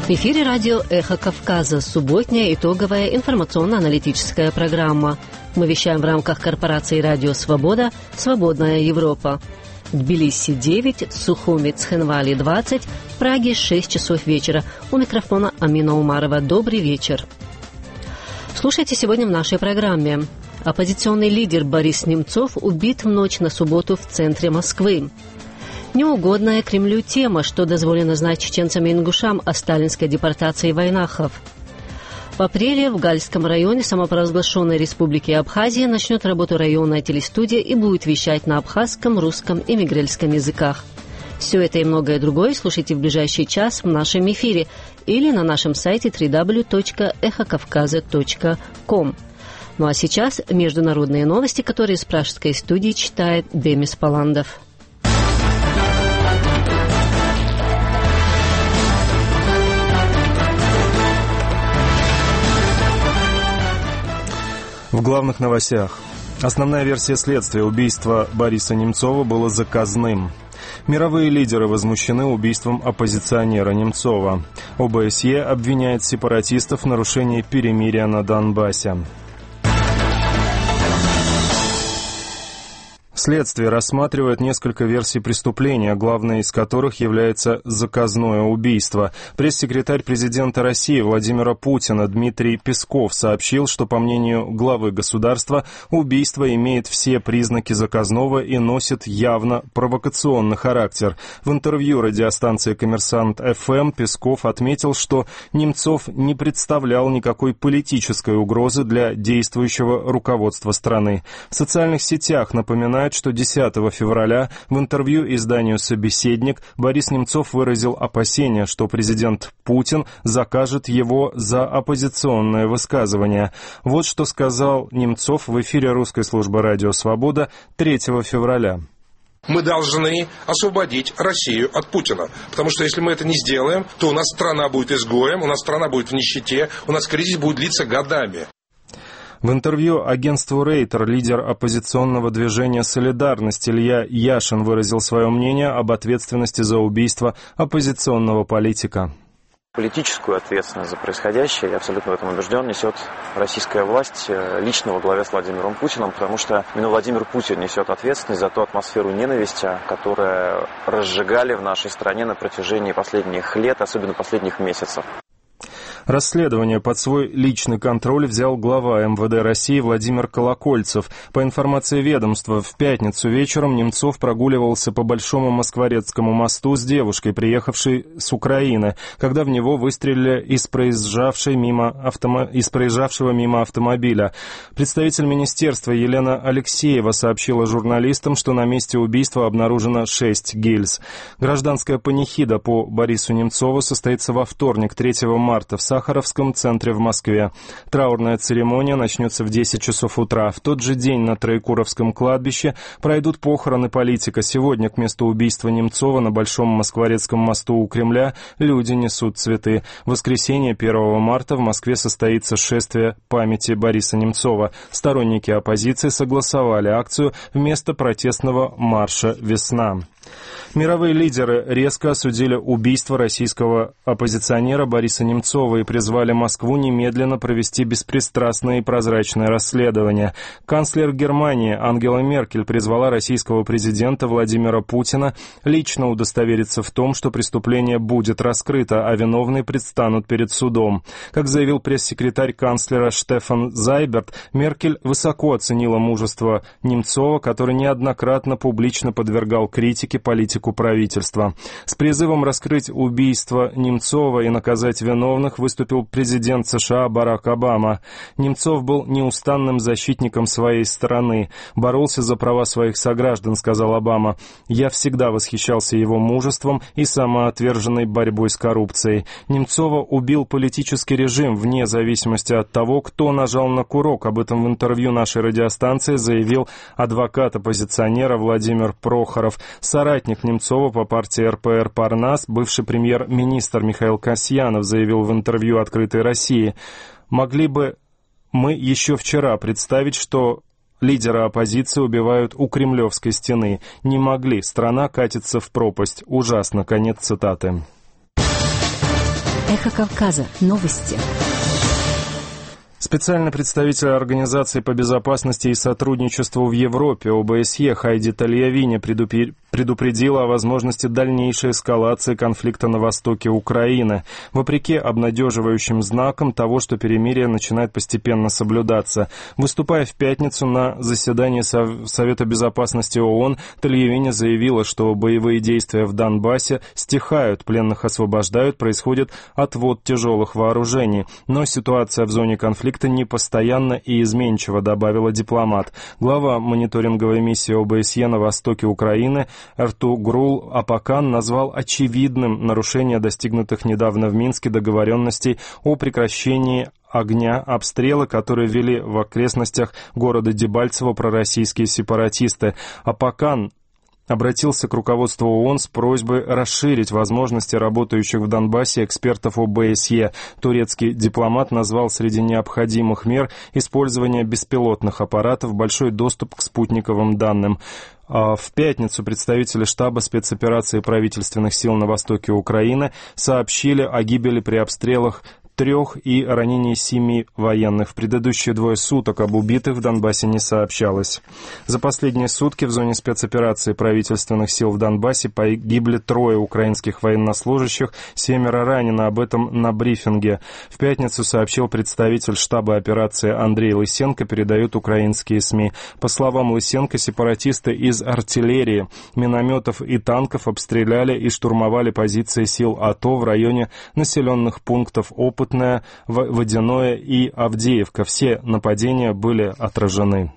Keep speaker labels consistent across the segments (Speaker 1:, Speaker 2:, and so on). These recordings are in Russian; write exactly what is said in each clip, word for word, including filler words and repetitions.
Speaker 1: В эфире радио «Эхо Кавказа», субботняя итоговая информационно-аналитическая программа. Мы вещаем в рамках корпорации «Радио Свобода», «Свободная Европа». Тбилиси девять, Сухуми, Цхинвали двадцать, в Праге шесть часов вечера. У микрофона Амина Умарова. Добрый вечер. Слушайте сегодня в нашей программе. Оппозиционный лидер Борис Немцов убит в ночь на субботу в центре Москвы. Неугодная Кремлю тема, что дозволено знать чеченцам и ингушам о сталинской депортации войнахов. В апреле в Гальском районе самопровозглашенной республики Абхазия начнет работу районная телестудия и будет вещать на абхазском, русском и мигрельском языках. Все это и многое другое слушайте в ближайший час в нашем эфире или на нашем сайте дабл ю дабл ю дабл ю точка эхо кавказа точка ком. Ну а сейчас международные новости, которые с пражской студии читает Демис Паландов.
Speaker 2: В главных новостях. Основная версия следствия убийства Бориса Немцова было заказным. Мировые лидеры возмущены убийством оппозиционера Немцова. о бэ эс е обвиняет сепаратистов в нарушении перемирия на Донбассе. Следствие рассматривает несколько версий преступления, главной из которых является заказное убийство. Пресс-секретарь президента России Владимира Путина Дмитрий Песков сообщил, что, по мнению главы государства, убийство имеет все признаки заказного и носит явно провокационный характер. В интервью радиостанции «Коммерсант эф эм» Песков отметил, что Немцов не представлял никакой политической угрозы для действующего руководства страны. В социальных сетях напоминают, что десятого февраля в интервью изданию «Собеседник» Борис Немцов выразил опасения, что президент Путин закажет его за оппозиционное высказывание. Вот что сказал Немцов в эфире русской службы «Радио Свобода» третьего февраля.
Speaker 3: Мы должны освободить Россию от Путина, потому что если мы это не сделаем, то у нас страна будет изгоем, у нас страна будет в нищете, у нас кризис будет длиться годами.
Speaker 2: В интервью агентству «Рейтер» лидер оппозиционного движения «Солидарность» Илья Яшин выразил свое мнение об ответственности за убийство оппозиционного политика.
Speaker 4: Политическую ответственность за происходящее, я абсолютно в этом убежден, несет российская власть лично во главе с Владимиром Путиным, потому что именно Владимир Путин несет ответственность за ту атмосферу ненависти, которую разжигали в нашей стране на протяжении последних лет, особенно последних месяцев.
Speaker 2: Расследование под свой личный контроль взял глава эм вэ дэ России Владимир Колокольцев. По информации ведомства, в пятницу вечером Немцов прогуливался по Большому Москворецкому мосту с девушкой, приехавшей с Украины, когда в него выстрелили из, проезжавшей мимо автомо... из проезжавшего мимо автомобиля. Представитель министерства Елена Алексеева сообщила журналистам, что на месте убийства обнаружено шесть гильз. Гражданская панихида по Борису Немцову состоится во вторник, третьего марта, в Сахаровском центре в Москве. Траурная церемония начнется в десять часов утра. В тот же день на Троекуровском кладбище пройдут похороны политика. Сегодня к месту убийства Немцова на Большом Москворецком мосту у Кремля люди несут цветы. В воскресенье, первого марта, в Москве состоится шествие памяти Бориса Немцова. Сторонники оппозиции согласовали акцию вместо протестного марша «Весна». Мировые лидеры резко осудили убийство российского оппозиционера Бориса Немцова и призвали Москву немедленно провести беспристрастное и прозрачное расследование. Канцлер Германии Ангела Меркель призвала российского президента Владимира Путина лично удостовериться в том, что преступление будет раскрыто, а виновные предстанут перед судом. Как заявил пресс-секретарь канцлера Штефан Зайберт, Меркель высоко оценила мужество Немцова, который неоднократно публично подвергал критике политику правительства. С призывом раскрыть убийство Немцова и наказать виновных выступил президент США Барак Обама. Немцов был неустанным защитником своей страны, боролся за права своих сограждан, сказал Обама. «Я всегда восхищался его мужеством и самоотверженной борьбой с коррупцией. Немцова убил политический режим вне зависимости от того, кто нажал на курок». Об этом в интервью нашей радиостанции заявил адвокат оппозиционера Владимир Прохоров. Соратник Немцова по партии эр пэ эр «Парнас», бывший премьер-министр Михаил Касьянов, заявил в интервью «Открытой России». «Могли бы мы еще вчера представить, что лидера оппозиции убивают у Кремлевской стены. Не могли. Страна катится в пропасть. Ужасно». Конец цитаты.
Speaker 5: Эхо Кавказа. Новости.
Speaker 2: Специальный представитель Организации по безопасности и сотрудничеству в Европе О Бэ Эс Е Хайди Тальявини предупредила о возможности дальнейшей эскалации конфликта на востоке Украины, вопреки обнадеживающим знакам того, что перемирие начинает постепенно соблюдаться. Выступая в пятницу на заседании Совета безопасности ООН, Тальявини заявила, что боевые действия в Донбассе стихают, пленных освобождают, происходит отвод тяжелых вооружений. Но ситуация в зоне конфликта непостоянна и изменчива, добавила дипломат. Глава мониторинговой миссии О Бэ Эс Е на востоке Украины Эртугрул Апакан назвал очевидным нарушение достигнутых недавно в Минске договоренностей о прекращении огня обстрелы, которые вели в окрестностях города Дебальцево пророссийские сепаратисты. Апакан обратился к руководству ООН с просьбой расширить возможности работающих в Донбассе экспертов О Бэ Эс Е. Турецкий дипломат назвал среди необходимых мер использование беспилотных аппаратов, большой доступ к спутниковым данным. В пятницу представители штаба спецоперации правительственных сил на востоке Украины сообщили о гибели при обстрелах трех и ранении семи военных. В предыдущие двое суток об убитых в Донбассе не сообщалось. За последние сутки в зоне спецоперации правительственных сил в Донбассе погибли трое украинских военнослужащих, семеро ранено. Об этом на брифинге. В пятницу сообщил представитель штаба операции Андрей Лысенко, передают украинские СМИ. По словам Лысенко, сепаратисты из артиллерии, минометов и танков обстреляли и штурмовали позиции сил А Т О в районе населенных пунктов Опыт, Водяное и Авдеевка. Все нападения были отражены.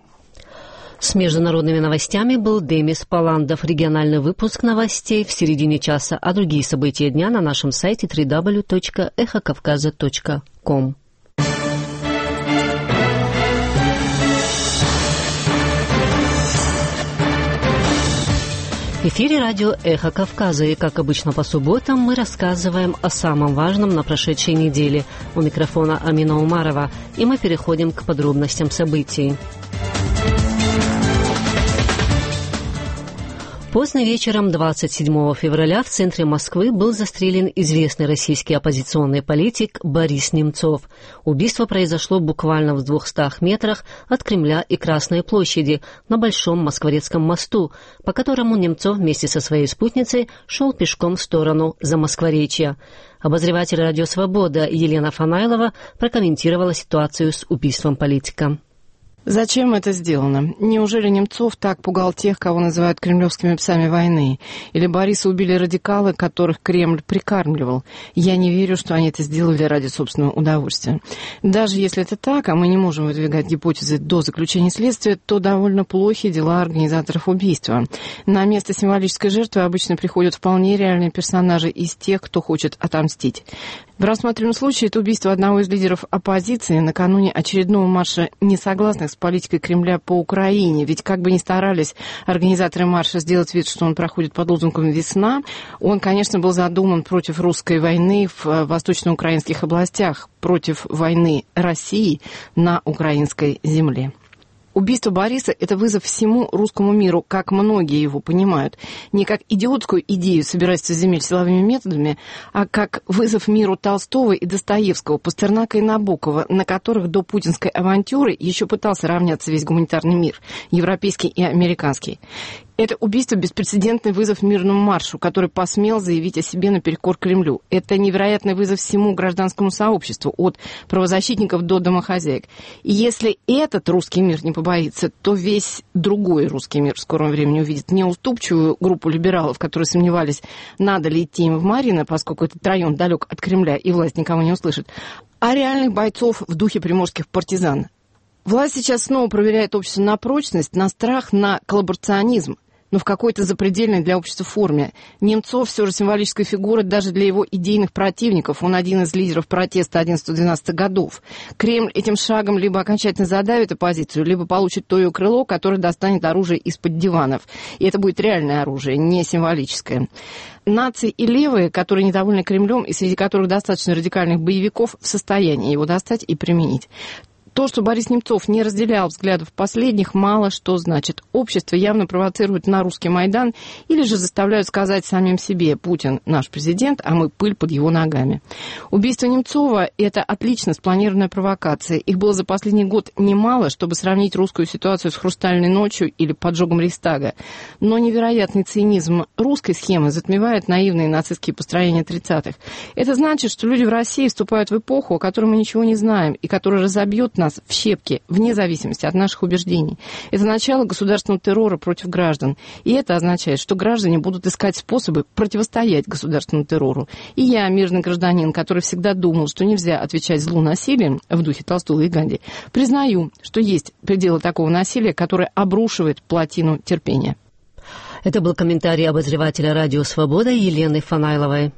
Speaker 1: С международными новостями был Демис Паландов. Региональный выпуск новостей в середине часа, а другие события дня на нашем сайте дабл ю дабл ю дабл ю точка эхо кавказа точка ком. В эфире радио «Эхо Кавказа», и, как обычно по субботам, мы рассказываем о самом важном на прошедшей неделе. У микрофона Амина Умарова, и мы переходим к подробностям событий. Поздно вечером двадцать седьмого февраля в центре Москвы был застрелен известный российский оппозиционный политик Борис Немцов. Убийство произошло буквально в двухстах метрах от Кремля и Красной площади на Большом Москворецком мосту, по которому Немцов вместе со своей спутницей шел пешком в сторону Замоскворечья. Обозреватель «Радио Свобода» Елена Фанайлова прокомментировала ситуацию с убийством политика.
Speaker 6: Зачем это сделано? Неужели Немцов так пугал тех, кого называют кремлевскими псами войны? Или Бориса убили радикалы, которых Кремль прикармливал? Я не верю, что они это сделали ради собственного удовольствия. Даже если это так, а мы не можем выдвигать гипотезы до заключения следствия, то довольно плохи дела организаторов убийства. На место символической жертвы обычно приходят вполне реальные персонажи из тех, кто хочет отомстить. В рассматриваемом случае это убийство одного из лидеров оппозиции накануне очередного марша несогласных с политикой Кремля по Украине. Ведь как бы ни старались организаторы марша сделать вид, что он проходит под лозунгом «Весна», он, конечно, был задуман против русской войны в восточноукраинских областях, против войны России на украинской земле. Убийство Бориса – это вызов всему русскому миру, как многие его понимают. Не как идиотскую идею собирательства земель силовыми методами, а как вызов миру Толстого и Достоевского, Пастернака и Набокова, на которых до путинской авантюры еще пытался равняться весь гуманитарный мир, европейский и американский. Это убийство – беспрецедентный вызов мирному маршу, который посмел заявить о себе наперекор Кремлю. Это невероятный вызов всему гражданскому сообществу, от правозащитников до домохозяек. И если этот русский мир не побоится, то весь другой русский мир в скором времени увидит неуступчивую группу либералов, которые сомневались, надо ли идти им в Марьино, поскольку этот район далек от Кремля и власть никого не услышит, а реальных бойцов в духе приморских партизан. Власть сейчас снова проверяет общество на прочность, на страх, на коллаборационизм, но в какой-то запредельной для общества форме. Немцов все же символическая фигура даже для его идейных противников. Он один из лидеров протеста одиннадцатого-двенадцатого годов. Кремль этим шагом либо окончательно задавит оппозицию, либо получит то ее крыло, которое достанет оружие из-под диванов. И это будет реальное оружие, не символическое. Нации и левые, которые недовольны Кремлем, и среди которых достаточно радикальных боевиков, в состоянии его достать и применить. То, что Борис Немцов не разделял взглядов последних, мало что значит. Общество явно провоцирует на русский Майдан или же заставляют сказать самим себе: Путин наш президент, а мы пыль под его ногами. Убийство Немцова – это отлично спланированная провокация. Их было за последний год немало, чтобы сравнить русскую ситуацию с «Хрустальной ночью» или поджогом Рейхстага. Но невероятный цинизм русской схемы затмевает наивные нацистские построения тридцатых. Это значит, что люди в России вступают в эпоху, о которой мы ничего не знаем, и которая разобьет нас в щепки, вне зависимости от наших убеждений. Это начало государственного террора против граждан. И это означает, что граждане будут искать способы противостоять государственному террору. И я, мирный гражданин, который всегда думал, что нельзя отвечать злу насилием, в духе Толстого и Ганди, признаю, что есть пределы такого насилия, которое обрушивает плотину терпения.
Speaker 1: Это был комментарий обозревателя «Радио Свобода» Елены Фанайловой.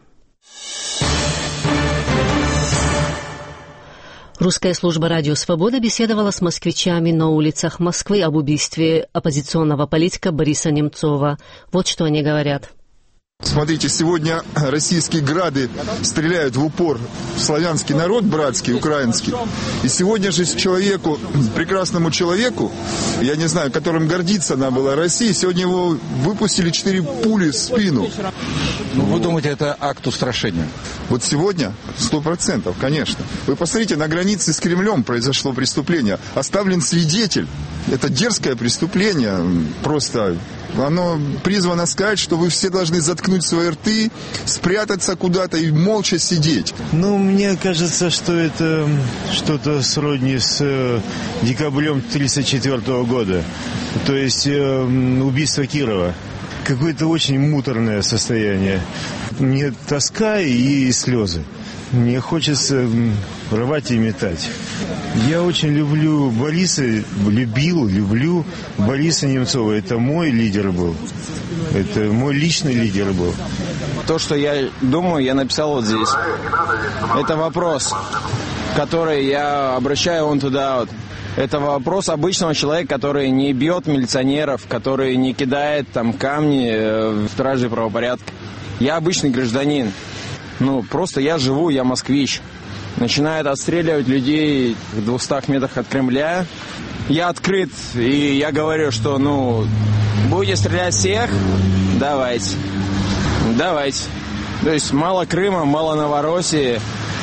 Speaker 1: Русская служба «Радио Свобода» беседовала с москвичами на улицах Москвы об убийстве оппозиционного политика Бориса Немцова. Вот что они говорят.
Speaker 7: Смотрите, сегодня российские грады стреляют в упор в славянский народ, братский, украинский. И сегодня же человеку, прекрасному человеку, я не знаю, которым гордиться надо было Россия, сегодня его выпустили четыре пули в спину.
Speaker 8: Ну, вы думаете, это акт устрашения?
Speaker 7: Вот сегодня сто процентов, конечно. Вы посмотрите, на границе с Кремлем произошло преступление. Оставлен свидетель. Это дерзкое преступление. Просто оно призвано сказать, что вы все должны заткнуть свои рты, спрятаться куда-то и молча сидеть.
Speaker 9: Ну, мне кажется, что это что-то сродни с э, декабрем тысяча девятьсот тридцать четвёртого года. То есть э, убийство Кирова. Какое-то очень муторное состояние. Мне тоска и слезы. Мне хочется рвать и метать. Я очень люблю Бориса, любил, люблю Бориса Немцова. Это мой лидер был. Это мой личный лидер был.
Speaker 10: То, что я думаю, я написал вот здесь. Это вопрос, который я обращаю вон туда вот. Это вопрос обычного человека, который не бьет милиционеров, который не кидает там камни в стражи правопорядка. Я обычный гражданин. Ну, просто я живу, я москвич. Начинают отстреливать людей в двухстах метрах от Кремля. Я открыт, и я говорю, что, ну, будете стрелять всех? Давайте. Давайте. То есть мало Крыма, мало Новороссии.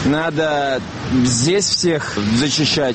Speaker 10: Надо здесь всех зачищать.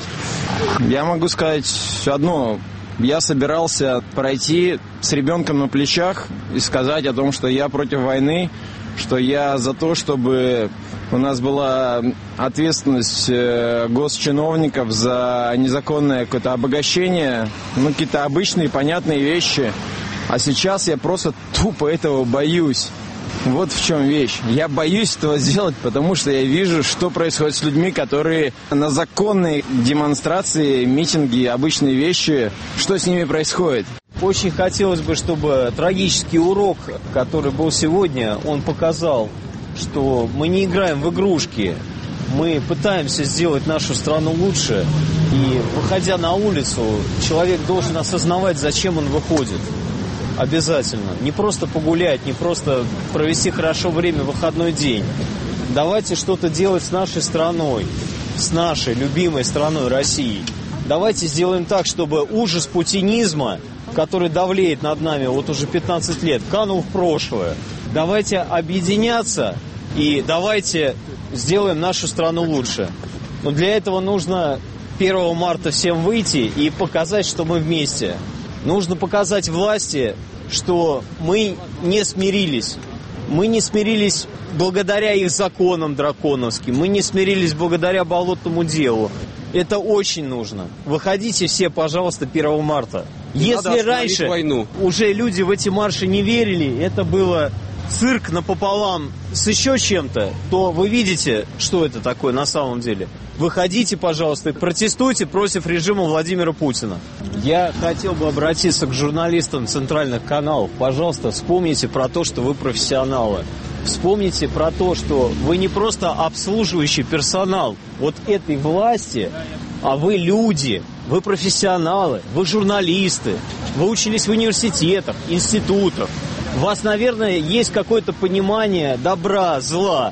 Speaker 10: Я могу сказать одно. Я собирался пройти с ребенком на плечах и сказать о том, что я против войны, что я за то, чтобы у нас была ответственность госчиновников за незаконное какое-то обогащение, ну, какие-то обычные понятные вещи. А сейчас я просто тупо этого боюсь. Вот в чем вещь. Я боюсь этого сделать, потому что я вижу, что происходит с людьми, которые на законные демонстрации, митинги, обычные вещи, что с ними происходит.
Speaker 11: Очень хотелось бы, чтобы трагический урок, который был сегодня, он показал, что мы не играем в игрушки, мы пытаемся сделать нашу страну лучше. И, выходя на улицу, человек должен осознавать, зачем он выходит. Обязательно. Не просто погулять, не просто провести хорошо время в выходной день. Давайте что-то делать с нашей страной, с нашей любимой страной Россией. Давайте сделаем так, чтобы ужас путинизма, который давлеет над нами вот уже пятнадцать лет, канул в прошлое. Давайте объединяться и давайте сделаем нашу страну лучше. Но для этого нужно первого марта всем выйти и показать, что мы вместе. Нужно показать власти, что мы не смирились. Мы не смирились благодаря их законам драконовским. Мы не смирились благодаря болотному делу. Это очень нужно. Выходите все, пожалуйста, первого марта. Если раньше войну. Уже люди в эти марши не верили, это было цирк напополам с еще чем-то, то вы видите, что это такое на самом деле. Выходите, пожалуйста, и протестуйте против режима Владимира Путина. Я хотел бы обратиться к журналистам центральных каналов. Пожалуйста, вспомните про то, что вы профессионалы. Вспомните про то, что вы не просто обслуживающий персонал вот этой власти, а вы люди, вы профессионалы, вы журналисты, вы учились в университетах, институтах. У вас, наверное, есть какое-то понимание добра, зла.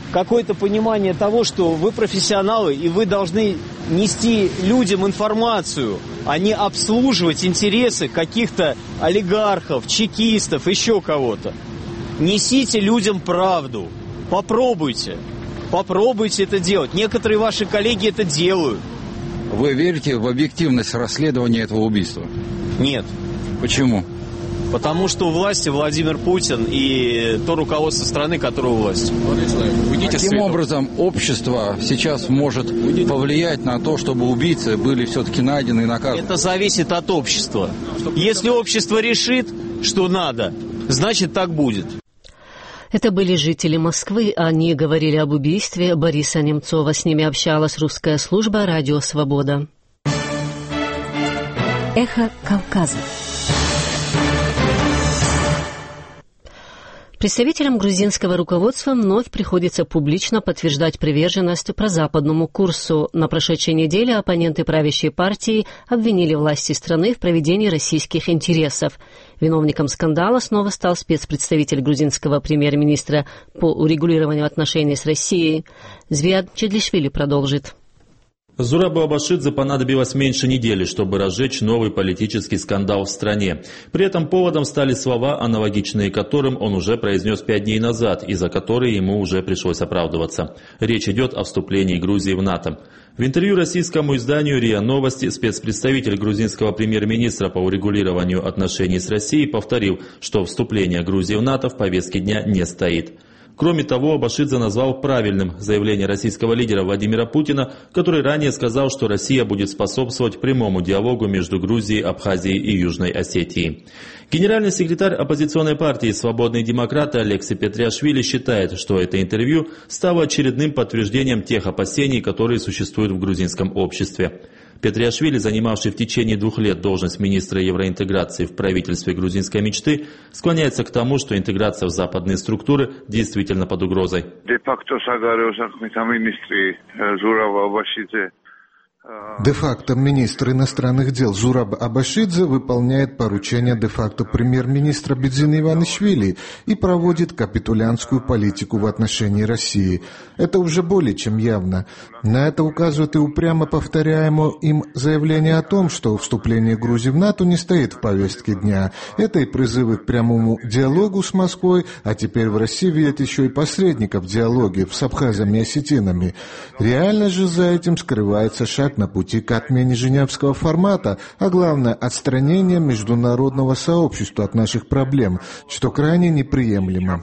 Speaker 11: какое-то понимание того, что вы профессионалы, и вы должны нести людям информацию, а не обслуживать интересы каких-то олигархов, чекистов, еще кого-то. Несите людям правду. Попробуйте. Попробуйте это делать. Некоторые ваши коллеги это делают.
Speaker 8: Вы верите в объективность расследования этого убийства?
Speaker 11: Нет.
Speaker 8: Почему?
Speaker 11: Потому что у власти Владимир Путин и то руководство страны, которое у власти.
Speaker 8: Каким образом общество сейчас может повлиять на то, чтобы убийцы были все-таки найдены и наказаны?
Speaker 11: Это зависит от общества. Если общество решит, что надо, значит так будет.
Speaker 1: Это были жители Москвы. Они говорили об убийстве Бориса Немцова. С ними общалась русская служба «Радио Свобода».
Speaker 5: Эхо Кавказа.
Speaker 1: Представителям грузинского руководства вновь приходится публично подтверждать приверженность прозападному курсу. На прошедшей неделе оппоненты правящей партии обвинили власти страны в проведении российских интересов. Виновником скандала снова стал спецпредставитель грузинского премьер-министра по урегулированию отношений с Россией. Звиад Чедлишвили продолжит.
Speaker 12: Зурабу Абашидзе понадобилось меньше недели, чтобы разжечь новый политический скандал в стране. При этом поводом стали слова, аналогичные которым он уже произнес пять дней назад, и за которые ему уже пришлось оправдываться. Речь идет о вступлении Грузии в НАТО. В интервью российскому изданию РИА Новости спецпредставитель грузинского премьер-министра по урегулированию отношений с Россией повторил, что вступление Грузии в НАТО в повестке дня не стоит. Кроме того, Абашидзе назвал правильным заявление российского лидера Владимира Путина, который ранее сказал, что Россия будет способствовать прямому диалогу между Грузией, Абхазией и Южной Осетией. Генеральный секретарь оппозиционной партии «Свободные демократы» Алекси Петриашвили считает, что это интервью стало очередным подтверждением тех опасений, которые существуют в грузинском обществе. Петриашвили, занимавший в течение двух лет должность министра евроинтеграции в правительстве грузинской мечты, склоняется к тому, что интеграция в западные структуры действительно под угрозой.
Speaker 13: Де-факто министр иностранных дел Зураб Абашидзе выполняет поручения де-факто премьер-министра Бедзины Иванишвили и проводит капитулянскую политику в отношении России. Это уже более чем явно. На это указывает и упрямо повторяемое им заявление о том, что вступление Грузии в НАТО не стоит в повестке дня. Это и призывы к прямому диалогу с Москвой, а теперь в России видят еще и посредников в диалоге с абхазами и осетинами. Реально же за этим скрывается шаг на пути к отмене женевского формата, а главное – отстранение международного сообщества от наших проблем, что крайне неприемлемо.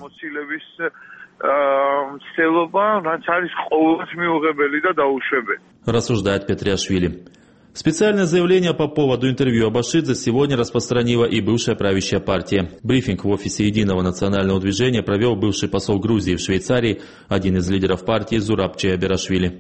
Speaker 12: Рассуждает Петриашвили. Специальное заявление по поводу интервью Абашидзе сегодня распространила и бывшая правящая партия. Брифинг в офисе Единого национального движения провел бывший посол Грузии в Швейцарии, один из лидеров партии Зураб Чеаберашвили.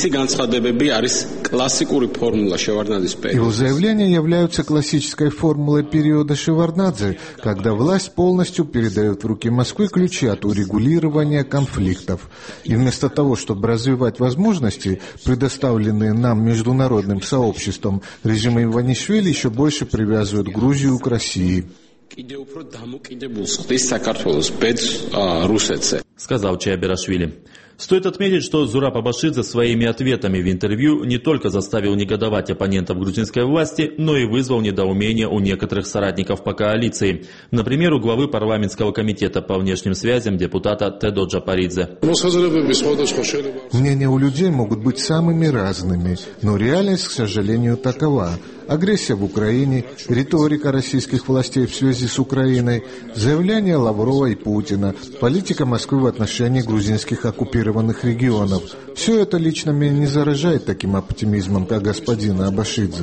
Speaker 13: Его заявления являются классической формулой периода Шеварднадзе, когда власть полностью передает в руки Москвы ключи от урегулирования конфликтов. И вместо того, чтобы развивать возможности, предоставленные нам международным сообществом, режим Иванишвили еще больше привязывает Грузию к России.
Speaker 12: Сказал Чеаберашвили. Стоит отметить, что Зураб Абашидзе своими ответами в интервью не только заставил негодовать оппонентов грузинской власти, но и вызвал недоумение у некоторых соратников по коалиции. Например, у главы парламентского комитета по внешним связям депутата Тедо Джапаридзе.
Speaker 13: Мнения у людей могут быть самыми разными, но реальность, к сожалению, такова. Агрессия в Украине, риторика российских властей в связи с Украиной, заявления Лаврова и Путина, политика Москвы в отношении грузинских оккупированных регионов. Все это лично меня не заражает таким оптимизмом, как господина Абашидзе.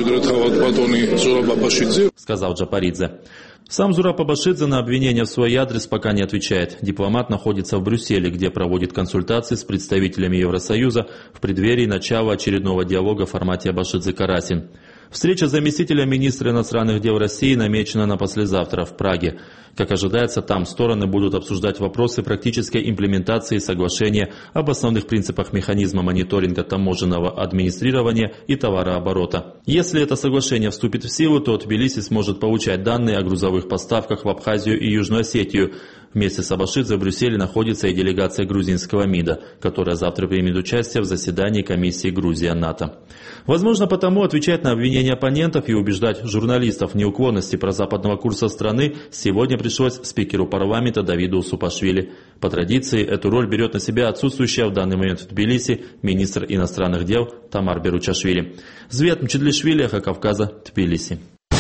Speaker 12: Сказал Джапаридзе. Сам Зураб Абашидзе на обвинения в свой адрес пока не отвечает. Дипломат находится в Брюсселе, где проводит консультации с представителями Евросоюза в преддверии начала очередного диалога в формате Абашидзе-Карасин. Встреча заместителя министра иностранных дел России намечена на послезавтра в Праге. Как ожидается, там стороны будут обсуждать вопросы практической имплементации соглашения об основных принципах механизма мониторинга таможенного администрирования и товарооборота. Если это соглашение вступит в силу, то Тбилиси сможет получать данные о грузовых поставках в Абхазию и Южную Осетию. Вместе с Абашидзе в Брюсселе находится и делегация грузинского МИДа, которая завтра примет участие в заседании комиссии Грузия-НАТО. Возможно, потому отвечать на обвинения оппонентов и убеждать журналистов в неуклонности прозападного курса страны сегодня пришлось спикеру парламента Давиду Усупашвили. По традиции, эту роль берет на себя отсутствующая в данный момент в Тбилиси министр иностранных дел Тамар Беручашвили. Звет Мчедлишвили, Эхо Кавказа, Тбилиси.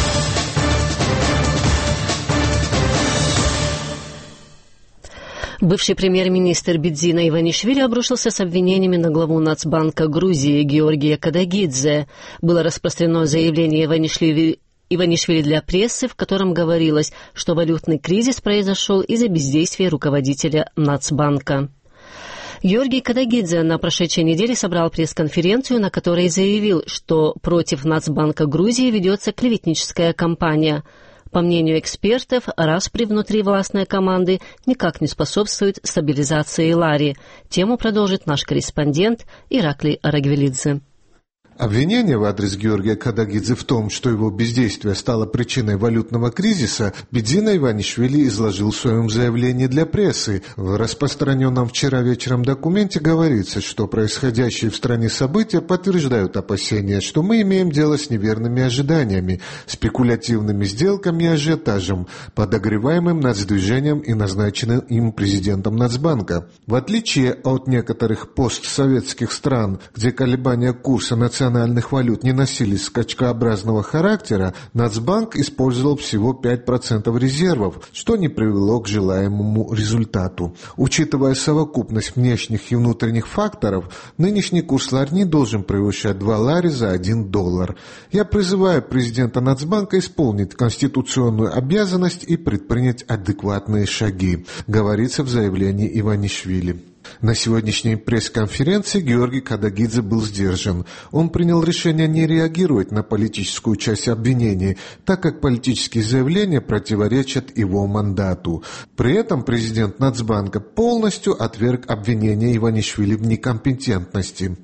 Speaker 1: Бывший премьер-министр Бидзина Иванишвили обрушился с обвинениями на главу Нацбанка Грузии Георгия Кадагидзе. Было распространено заявление Иванишвили, Иванишвили для прессы, в котором говорилось, что валютный кризис произошел из-за бездействия руководителя Нацбанка. Георгий Кадагидзе на прошедшей неделе собрал пресс-конференцию, на которой заявил, что против Нацбанка Грузии ведется клеветническая кампания. По мнению экспертов, распри внутри властной команды никак не способствует стабилизации лари. Тему продолжит наш корреспондент Ираклий Арагвелидзе.
Speaker 13: Обвинение в адрес Георгия Кадагидзе в том, что его бездействие стало причиной валютного кризиса, Бидзина Иванишвили изложил в своем заявлении для прессы. В распространенном вчера вечером документе говорится, что происходящие в стране события подтверждают опасения, что мы имеем дело с неверными ожиданиями, спекулятивными сделками и ажиотажем, подогреваемым нацдвижением и назначенным им президентом Нацбанка. В отличие от некоторых постсоветских стран, где колебания курса национального национальных валют не носили скачкообразного характера, Нацбанк использовал всего пять процентов резервов, что не привело к желаемому результату. Учитывая совокупность внешних и внутренних факторов, нынешний курс лари не должен превышать два лари за один доллар. Я призываю президента Нацбанка исполнить конституционную обязанность и предпринять адекватные шаги, говорится в заявлении Иванишвили. На сегодняшней пресс-конференции Георгий Кадагидзе был сдержан. Он принял решение не реагировать на политическую часть обвинений, так как политические заявления противоречат его мандату. При этом президент Нацбанка полностью отверг обвинения Иванишвили в некомпетентности.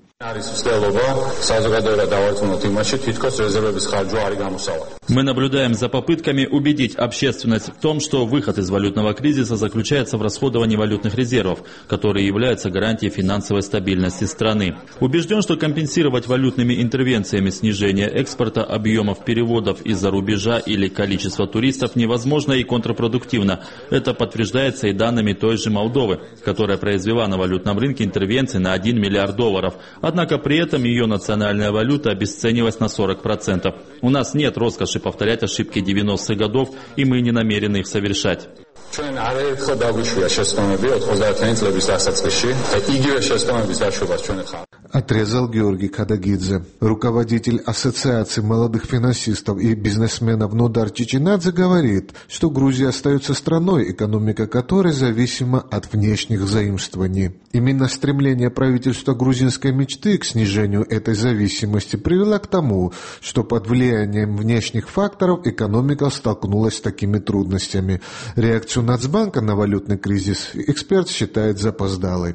Speaker 12: Мы наблюдаем за попытками убедить общественность в том, что выход из валютного кризиса заключается в расходовании валютных резервов, которые являются гарантией финансовой стабильности страны. Убежден, что компенсировать валютными интервенциями снижение экспорта, объемов переводов из-за рубежа или количества туристов невозможно и контрпродуктивно. Это подтверждается и данными той же Молдовы, которая произвела на валютном рынке интервенции на один миллиард долларов. Однако при этом ее национальная валюта обесценилась на сорок процентов. У нас нет роскоши повторять ошибки девяностых годов, и мы не намерены их совершать.
Speaker 13: Отрезал Георгий Кадагидзе. Руководитель Ассоциации молодых финансистов и бизнесменов Нодар Чичинадзе говорит, что Грузия остается страной, экономика которой зависима от внешних заимствований. Именно стремление правительства грузинской мечты к снижению этой зависимости привело к тому, что под влиянием внешних факторов экономика столкнулась с такими трудностями. Реакцию Нацбанка на валютный кризис эксперт считает запоздалой.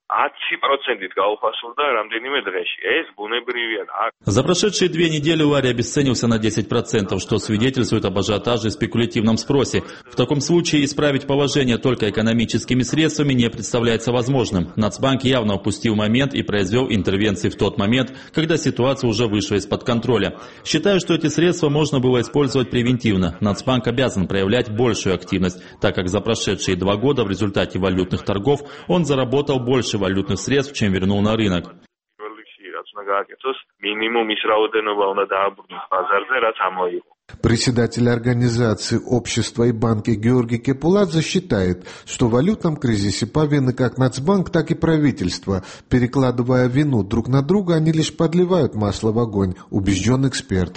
Speaker 12: За прошедшие две недели лари обесценился на десять процентов, что свидетельствует об ажиотаже и спекулятивном спросе. В таком случае исправить положение только экономическими средствами не представляется возможным. Нацбанк явно упустил момент и произвел интервенции в тот момент, когда ситуация уже вышла из-под контроля. Считаю, что эти средства можно было использовать превентивно. Нацбанк обязан проявлять большую активность, так как за прошедшие два года в результате валютных торгов он заработал больше валютных средств, чем вернул на рынок.
Speaker 13: Председатель организации «Общество и банки» Георгий Кепуладзе считает, что в валютном кризисе повинны как Нацбанк, так и правительство. Перекладывая вину друг на друга, они лишь подливают масло в огонь, убежден эксперт.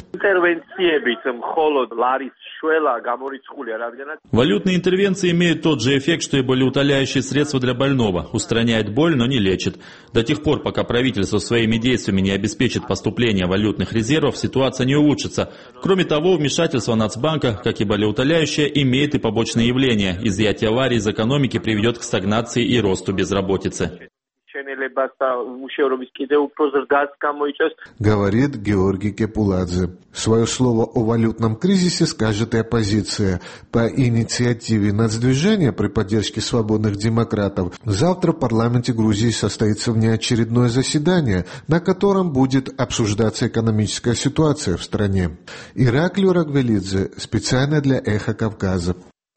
Speaker 12: Валютные интервенции имеют тот же эффект, что и болеутоляющие средства для больного. Устраняет боль, но не лечит. До тех пор, пока правительство своими действиями не обеспечит поступление валютных резервов, ситуация не улучшится. Кроме того, вмешательство Нацбанка, как и болеутоляющее, имеет и побочные явления. Изъятие лари из экономики приведет к стагнации и росту безработицы.
Speaker 13: Говорит Георгий Кепуладзе. Свое слово о валютном кризисе скажет и оппозиция. По инициативе нацдвижения при поддержке свободных демократов завтра в парламенте Грузии состоится внеочередное заседание, на котором будет обсуждаться экономическая ситуация в стране. Ираклий Рагвелидзе, специально для «Эхо Кавказа».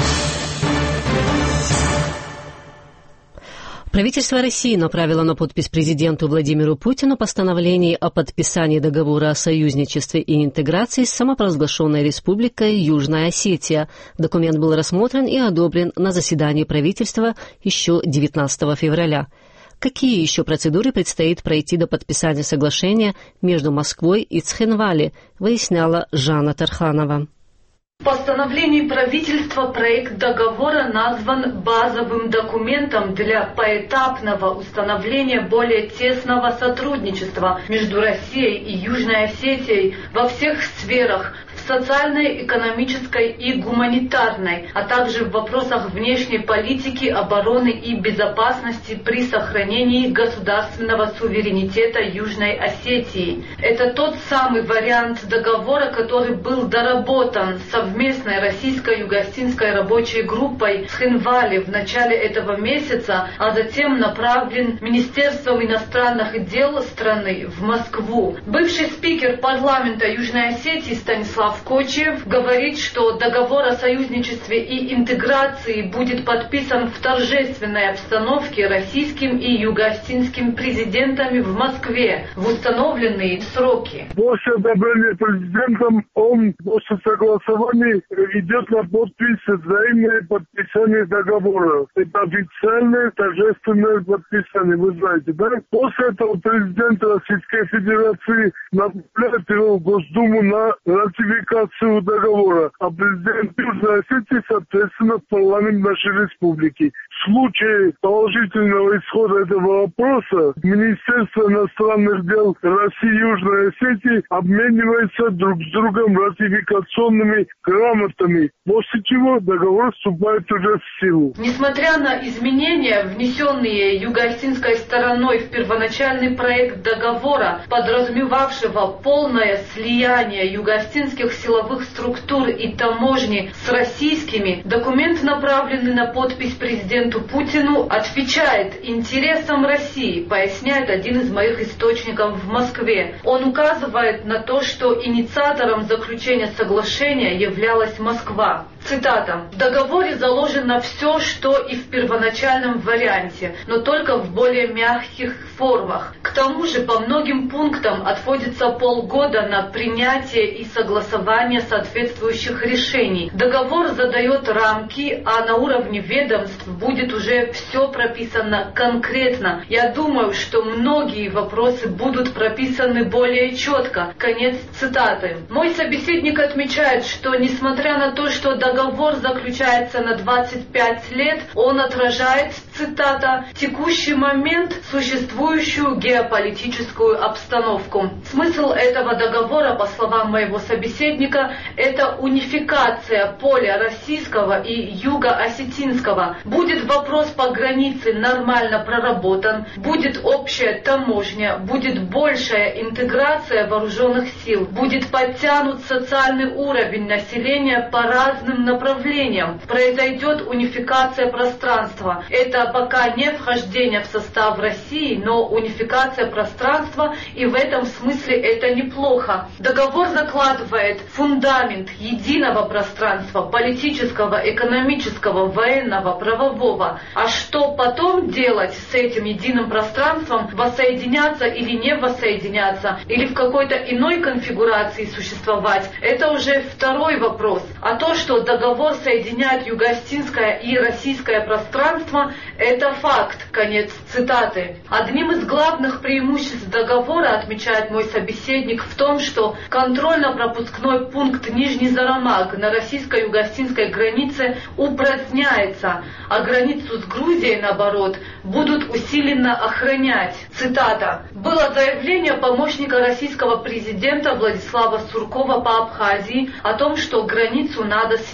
Speaker 1: Правительство России направило на подпись президенту Владимиру Путину постановление о подписании договора о союзничестве и интеграции с самопровозглашенной республикой Южная Осетия. Документ был рассмотрен и одобрен на заседании правительства еще девятнадцатого февраля. Какие еще процедуры предстоит пройти до подписания соглашения между Москвой и Цхинвали, выясняла Жанна Тарханова.
Speaker 14: В постановлении правительства проект договора назван базовым документом для поэтапного установления более тесного сотрудничества между Россией и Южной Осетией во всех сферах, в социальной, экономической и гуманитарной, а также в вопросах внешней политики, обороны и безопасности при сохранении государственного суверенитета Южной Осетии. Это тот самый вариант договора, который был доработан совместной российско-юго-осетинской рабочей группой в Цхинвали в начале этого месяца, а затем направлен Министерством иностранных дел страны в Москву. Бывший спикер парламента Южной Осетии Станислав Кочиев говорит, что договор о союзничестве и интеграции будет подписан в торжественной обстановке российским и юго-осетинским президентами в Москве в установленные сроки.
Speaker 15: После одобрения президентом он после согласования идет на подпись, взаимное подписание договора. Это официальное торжественное подписание, вы знаете, да? После этого президент Российской Федерации направляет его в Госдуму на ратификацию договора, а президент Южной Осетии, соответственно, в парламент нашей республики. В случае положительного исхода этого вопроса Министерство иностранных дел России и Южной Осетии обменивается друг с другом ратификационными грамотами, после чего договор вступает уже в силу.
Speaker 14: Несмотря на изменения, внесенные юго-осетинской стороной в первоначальный проект договора, подразумевавшего полное слияние юго-осетинских силовых структур и таможни с российскими, документ, направленный на подпись президенту Путину, отвечает интересам России, поясняет один из моих источников в Москве. Он указывает на то, что инициатором заключения соглашения являлась Москва. Цитата. «В договоре заложено все, что и в первоначальном варианте, но только в более мягких формах. К тому же по многим пунктам отводится полгода на принятие и согласование соответствующих решений. Договор задает рамки, а на уровне ведомств будет уже все прописано конкретно. Я думаю, что многие вопросы будут прописаны более четко». Конец цитаты. Мой собеседник отмечает, что несмотря на то, что договор заключается на двадцать пять лет, он отражает, цитата, «текущий момент, существующую геополитическую обстановку». Смысл этого договора, по словам моего собеседника, это унификация поля российского и юго-осетинского. Будет вопрос по границе нормально проработан, будет общая таможня, будет большая интеграция вооруженных сил, будет подтянут социальный уровень населения по разным направлениям, произойдет унификация пространства. Это пока не вхождение в состав России, но унификация пространства, и в этом смысле это неплохо. Договор закладывает фундамент единого пространства, политического, экономического, военного, правового. А что потом делать с этим единым пространством, воссоединяться или не воссоединяться, или в какой-то иной конфигурации существовать, это уже второй вопрос. А то, что договор соединяет юго-осетинское и российское пространство, это факт. Конец цитаты. Одним из главных преимуществ договора, отмечает мой собеседник, в том, что контрольно-пропускной пункт Нижний Зарамаг на российско-юго-осетинской границе упраздняется, а границу с Грузией, наоборот, будут усиленно охранять. Цитата. «Было заявление помощника российского президента Владислава Суркова по Абхазии о том, что границу надо снять.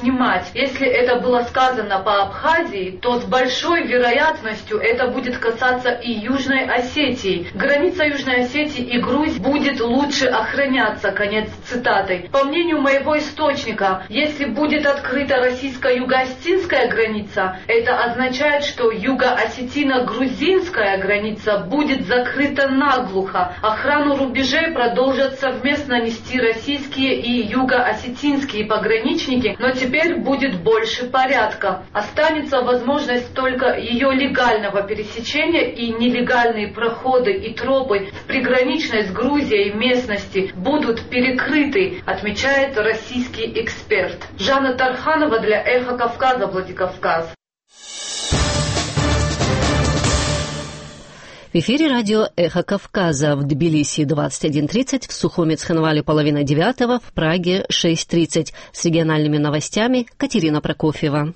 Speaker 14: снимать. Если это было сказано по Абхазии, то с большой вероятностью это будет касаться и Южной Осетии. Граница Южной Осетии и Грузии будет лучше охраняться. Конец цитаты. По мнению моего источника, если будет открыта российско-юго-осетинская граница, это означает, что юго-осетино-грузинская граница будет закрыта наглухо. Охрану рубежей продолжат совместно нести российские и юго-осетинские пограничники, но теперь будет больше порядка. Останется возможность только ее легального пересечения, и нелегальные проходы и тропы в приграничной с Грузией местности будут перекрыты, отмечает российский эксперт. Жанна Тарханова для «Эхо Кавказа», Владикавказ.
Speaker 1: В эфире радио «Эхо Кавказа». В Тбилиси двадцать один тридцать, в Сухумец-Хинвале половина девятого, в Праге шесть тридцать. С региональными новостями Катерина Прокофьева.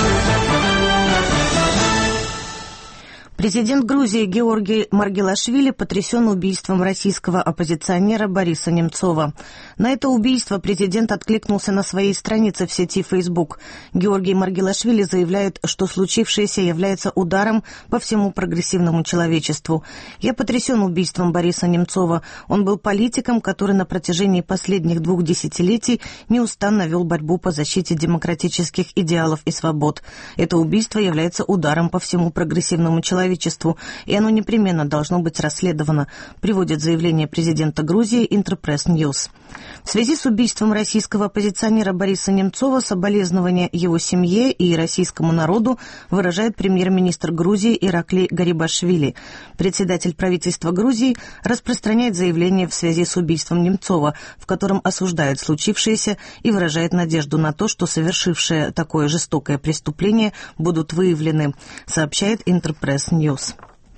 Speaker 16: Президент Грузии Георгий Маргелашвили потрясен убийством российского оппозиционера Бориса Немцова. На это убийство президент откликнулся на своей странице в сети Facebook. Георгий Маргелашвили заявляет, что случившееся является ударом по всему прогрессивному человечеству. «Я потрясен убийством Бориса Немцова. Он был политиком, который на протяжении последних двух десятилетий неустанно вел борьбу по защите демократических идеалов и свобод. Это убийство является ударом по всему прогрессивному человечеству, и оно непременно должно быть расследовано», приводит заявление президента Грузии Интерпресс Ньюс. В связи с убийством российского оппозиционера Бориса Немцова соболезнования его семье и российскому народу выражает премьер-министр Грузии Ираклий Гарибашвили. Председатель правительства Грузии распространяет заявление в связи с убийством Немцова, в котором осуждает случившееся и выражает надежду на то, что совершившие такое жестокое преступление будут выявлены, сообщает Интерпресс Ньюс.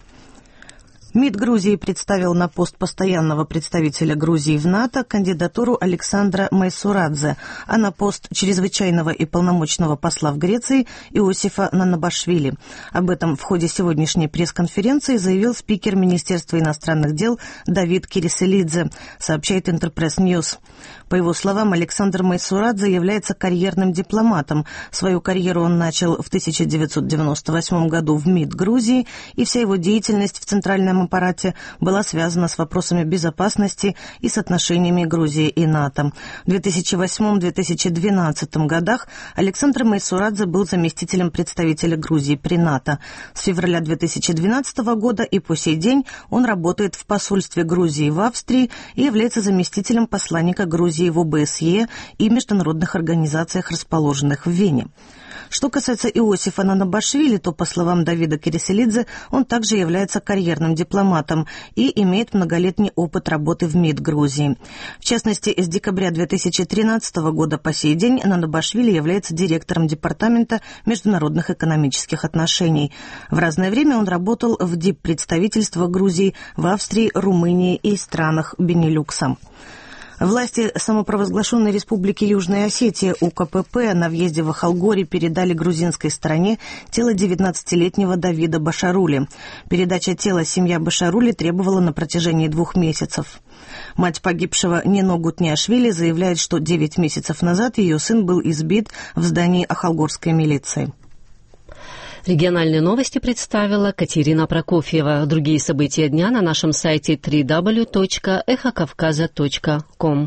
Speaker 16: МИД Грузии представил на пост постоянного представителя Грузии в НАТО кандидатуру Александра Майсурадзе, а на пост чрезвычайного и полномочного посла в Греции Иосифа Нанабашвили. Об этом в ходе сегодняшней пресс-конференции заявил спикер Министерства иностранных дел Давид Кириселидзе, сообщает Интерпресс Ньюс. По его словам, Александр Майсурадзе является карьерным дипломатом. Свою карьеру он начал в тысяча девятьсот девяносто восьмом году в МИД Грузии, и вся его деятельность в центральном аппарате была связана с вопросами безопасности и с отношениями Грузии и НАТО. В две тысячи восьмом — две тысячи двенадцатом годах Александр Майсурадзе был заместителем представителя Грузии при НАТО. С февраля две тысячи двенадцатого года и по сей день он работает в посольстве Грузии в Австрии и является заместителем посланника Грузии в ОБСЕ и международных организациях, расположенных в Вене. Что касается Иосифа Нанабашвили, то, по словам Давида Кириселидзе, он также является карьерным дипломатом и имеет многолетний опыт работы в МИД Грузии. В частности, с декабря две тысячи тринадцатого года по сей день Нанабашвили является директором Департамента международных экономических отношений. В разное время он работал в диппредставительстве Грузии в Австрии, Румынии и странах Бенилюкса. Власти самопровозглашенной республики Южная Осетия УКПП на въезде в Ахалгори передали грузинской стороне тело девятнадцатилетнего Давида Башарули. Передача тела семья Башарули требовала на протяжении двух месяцев. Мать погибшего Нино Гутниашвили заявляет, что девять месяцев назад ее сын был избит в здании Ахалгорской милиции.
Speaker 1: Региональные новости представила Катерина Прокофьева. Другие события дня на нашем сайте дабл ю дабл ю дабл ю точка эхо кавказа точка ком.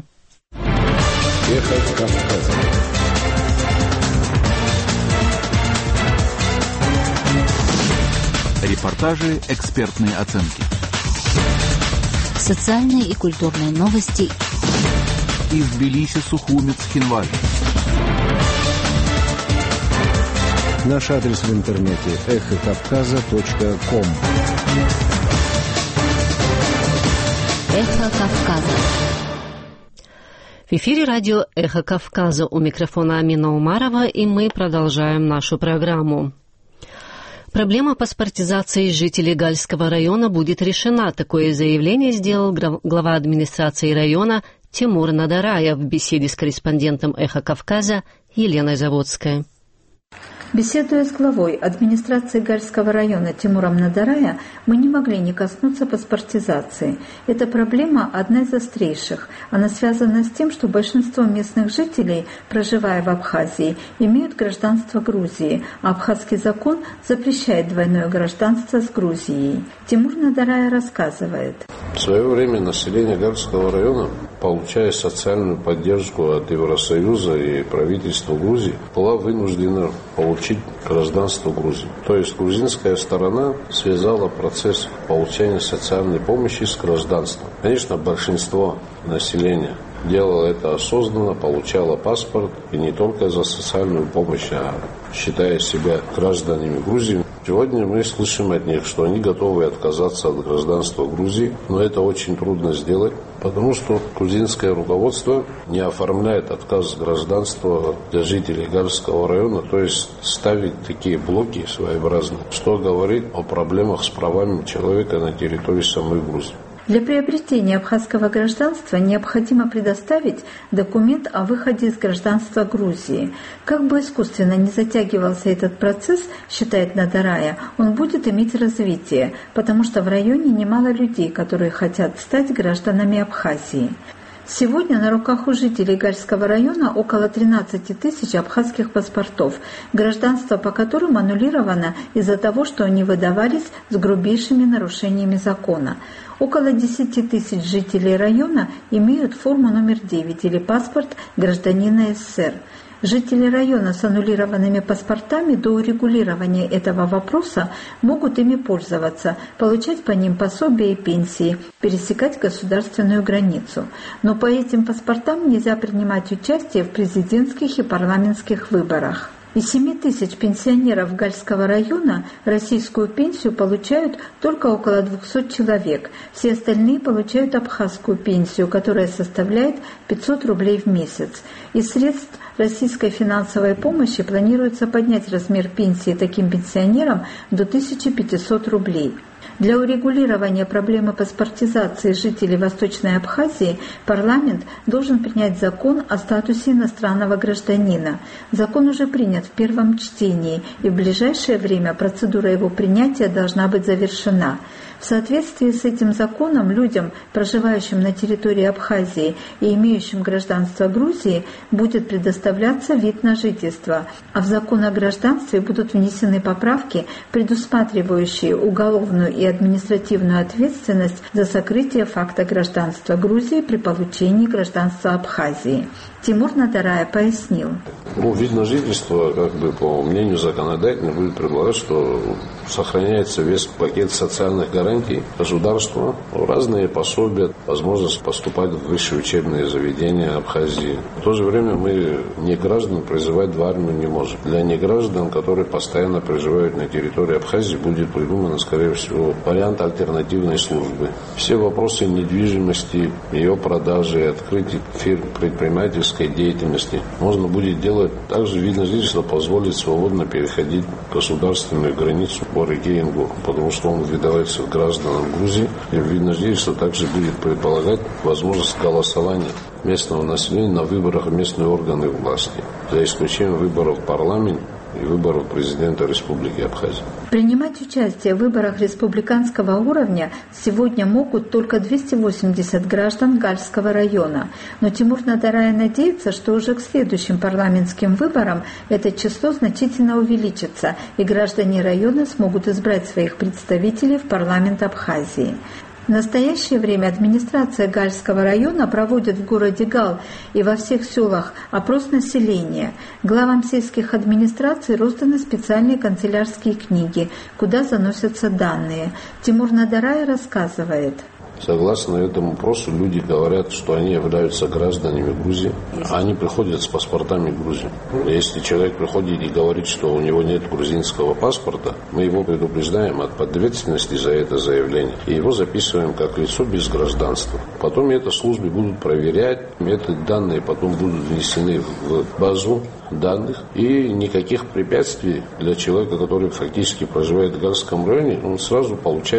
Speaker 17: Эхо Кавказа. Репортажи, экспертные оценки.
Speaker 5: Социальные и культурные новости.
Speaker 17: Из Тбилиси, Сухумец, Хинвали.
Speaker 18: Наш адрес в интернете эхо кавказа точка ком.
Speaker 5: Эхо Кавказа.
Speaker 1: В эфире радио «Эхо Кавказа». У микрофона Амина Умарова, и мы продолжаем нашу программу. Проблема паспортизации жителей Гальского района будет решена. Такое заявление сделал глава администрации района Тимур Надарая в беседе с корреспондентом «Эхо Кавказа» Еленой Заводской.
Speaker 19: Беседуя с главой администрации Гальского района Тимуром Надарая, мы не могли не коснуться паспортизации. Эта проблема одна из острейших. Она связана с тем, что большинство местных жителей, проживая в Абхазии, имеют гражданство Грузии, а абхазский закон запрещает двойное гражданство с Грузией. Тимур Надарая рассказывает.
Speaker 20: В свое время население Гальского района, получая социальную поддержку от Евросоюза и правительства Грузии, была вынуждена получить гражданство Грузии. То есть грузинская сторона связала процесс получения социальной помощи с гражданством. Конечно, большинство населения делало это осознанно, получало паспорт, и не только за социальную помощь, а считая себя гражданами Грузии. Сегодня мы слышим от них, что они готовы отказаться от гражданства Грузии, но это очень трудно сделать, потому что грузинское руководство не оформляет отказ гражданства для жителей Гальского района, то есть ставит такие блоки своеобразные, что говорит о проблемах с правами человека на территории самой Грузии.
Speaker 19: Для приобретения абхазского гражданства необходимо предоставить документ о выходе из гражданства Грузии. Как бы искусственно не затягивался этот процесс, считает Надарая, он будет иметь развитие, потому что в районе немало людей, которые хотят стать гражданами Абхазии. Сегодня на руках у жителей Гальского района около тринадцать тысяч абхазских паспортов, гражданство по которым аннулировано из-за того, что они выдавались с грубейшими нарушениями закона. Около десять тысяч жителей района имеют форму номер девять или паспорт гражданина СССР. Жители района с аннулированными паспортами до урегулирования этого вопроса могут ими пользоваться, получать по ним пособия и пенсии, пересекать государственную границу. Но по этим паспортам нельзя принимать участие в президентских и парламентских выборах. Из семи тысяч пенсионеров Гальского района российскую пенсию получают только около двухсот человек. Все остальные получают абхазскую пенсию, которая составляет пятьсот рублей в месяц. Из средств российской финансовой помощи планируется поднять размер пенсии таким пенсионерам до тысячи пятисот рублей. Для урегулирования проблемы паспортизации жителей Восточной Абхазии парламент должен принять закон о статусе иностранного гражданина. Закон уже принят в первом чтении, и в ближайшее время процедура его принятия должна быть завершена. В соответствии с этим законом людям, проживающим на территории Абхазии и имеющим гражданство Грузии, будет предоставляться вид на жительство, а в закон о гражданстве будут внесены поправки, предусматривающие уголовную и административную ответственность за сокрытие факта гражданства Грузии при получении гражданства Абхазии. Тимур Надарая пояснил.
Speaker 20: Ну, вид на жительство, как бы по мнению законодателя, будет предполагать, что сохраняется весь пакет социальных гарантий государства, разные пособия, возможность поступать в высшие учебные заведения Абхазии. В то же время мы не граждан призывать в армию не можем. Для неграждан, которые постоянно проживают на территории Абхазии, будет придуман, скорее всего, вариант альтернативной службы. Все вопросы недвижимости, ее продажи, открытия фирм, предпринимательской деятельности можно будет делать. Также вид на жительство позволит свободно переходить государственную границу по реке Ингур, потому что он выдавается гражданам Грузии. И вид на жительство также будет предполагать возможность голосования местного населения на выборах в местные органы власти, за исключением выборов в парламент и выборов президента Республики Абхазия.
Speaker 19: Принимать участие в выборах республиканского уровня сегодня могут только двести восемьдесят граждан Гальского района. Но Тимур Надарая надеется, что уже к следующим парламентским выборам это число значительно увеличится, и граждане района смогут избрать своих представителей в парламент Абхазии. В настоящее время администрация Гальского района проводит в городе Гал и во всех селах опрос населения. Главам сельских администраций розданы специальные канцелярские книги, куда заносятся данные. Тимур Надарай рассказывает.
Speaker 20: Согласно этому опросу, люди говорят, что они являются гражданами Грузии, а они приходят с паспортами Грузии. Если человек приходит и говорит, что у него нет грузинского паспорта, мы его предупреждаем от ответственности за это заявление и его записываем как лицо без гражданства. Потом это службы будут проверять, эти данные потом будут внесены в базу данных, и никаких препятствий для человека, который фактически проживает в Гальском районе, он сразу получает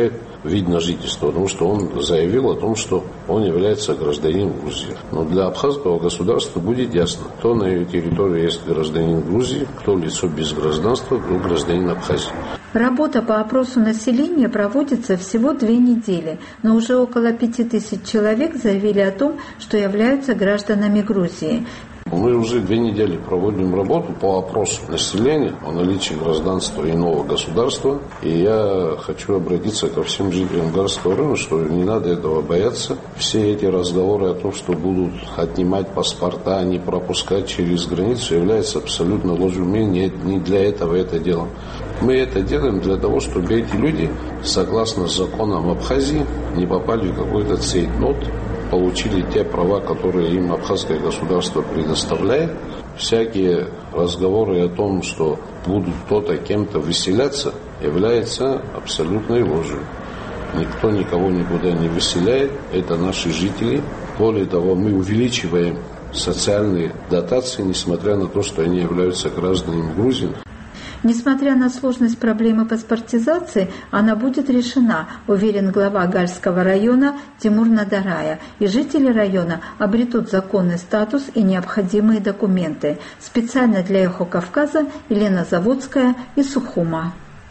Speaker 20: вид на жительство, потому что он заявил о том, что он является гражданином Грузии. Но для абхазского государства будет ясно, кто на ее территории есть гражданин Грузии, кто лицо без гражданства, кто гражданин Абхазии.
Speaker 19: Работа по опросу населения проводится всего две недели, но уже около пяти тысяч человек заявили о том, что являются гражданами Грузии.
Speaker 20: Мы уже две недели проводим работу по опросу населения о наличии гражданства иного государства. И я хочу обратиться ко всем жителям Горского района, что не надо этого бояться. Все эти разговоры о том, что будут отнимать паспорта, не пропускать через границу, является абсолютно ложью. Мы не, не для этого это делаем. Мы это делаем для того, чтобы эти люди, согласно законам Абхазии, не попали в какой-то цейтнот, получили те права, которые им абхазское государство предоставляет. Всякие разговоры о том, что будут кто-то кем-то выселяться, является абсолютной ложью. Никто никого никуда не выселяет, это наши жители. Более того, мы увеличиваем социальные дотации, несмотря на то, что они являются гражданами Грузии.
Speaker 19: Несмотря на сложность проблемы паспортизации, она будет решена, уверен глава Гальского района Тимур Надарая, и жители района обретут законный статус и необходимые документы. Специально для «Эхо Кавказа» Елена Заводская из Сухума.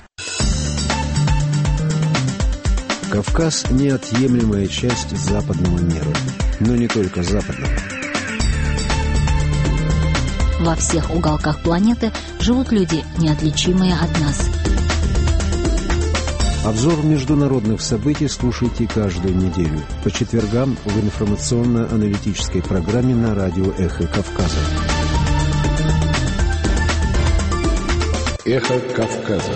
Speaker 18: Кавказ – неотъемлемая часть западного мира, но не только западного.
Speaker 5: Во всех уголках планеты живут люди, неотличимые от нас.
Speaker 18: Обзор международных событий слушайте каждую неделю по четвергам в информационно-аналитической программе на радио «Эхо Кавказа».
Speaker 17: «Эхо Кавказа».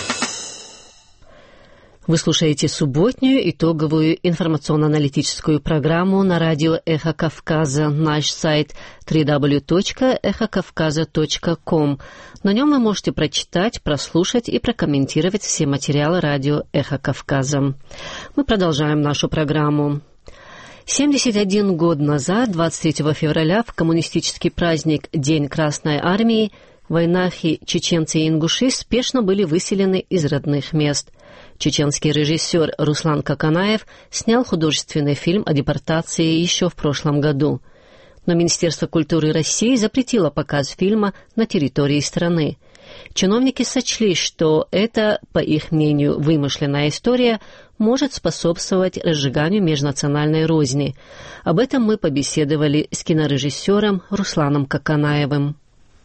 Speaker 1: Вы слушаете субботнюю итоговую информационно-аналитическую программу на радио «Эхо Кавказа». Наш сайт дабл-ю дабл-ю дабл-ю точка эхо кавказа точка ком. На нем вы можете прочитать, прослушать и прокомментировать все материалы радио «Эхо Кавказа». Мы продолжаем нашу программу. семьдесят один год назад, двадцать третьего февраля, в коммунистический праздник День Красной Армии, войнахи, чеченцы и ингуши спешно были выселены из родных мест. Чеченский режиссер Руслан Каканаев снял художественный фильм о депортации еще в прошлом году. Но Министерство культуры России запретило показ фильма на территории страны. Чиновники сочли, что это, по их мнению, вымышленная история может способствовать разжиганию межнациональной розни. Об этом мы побеседовали с кинорежиссером Русланом Каканаевым.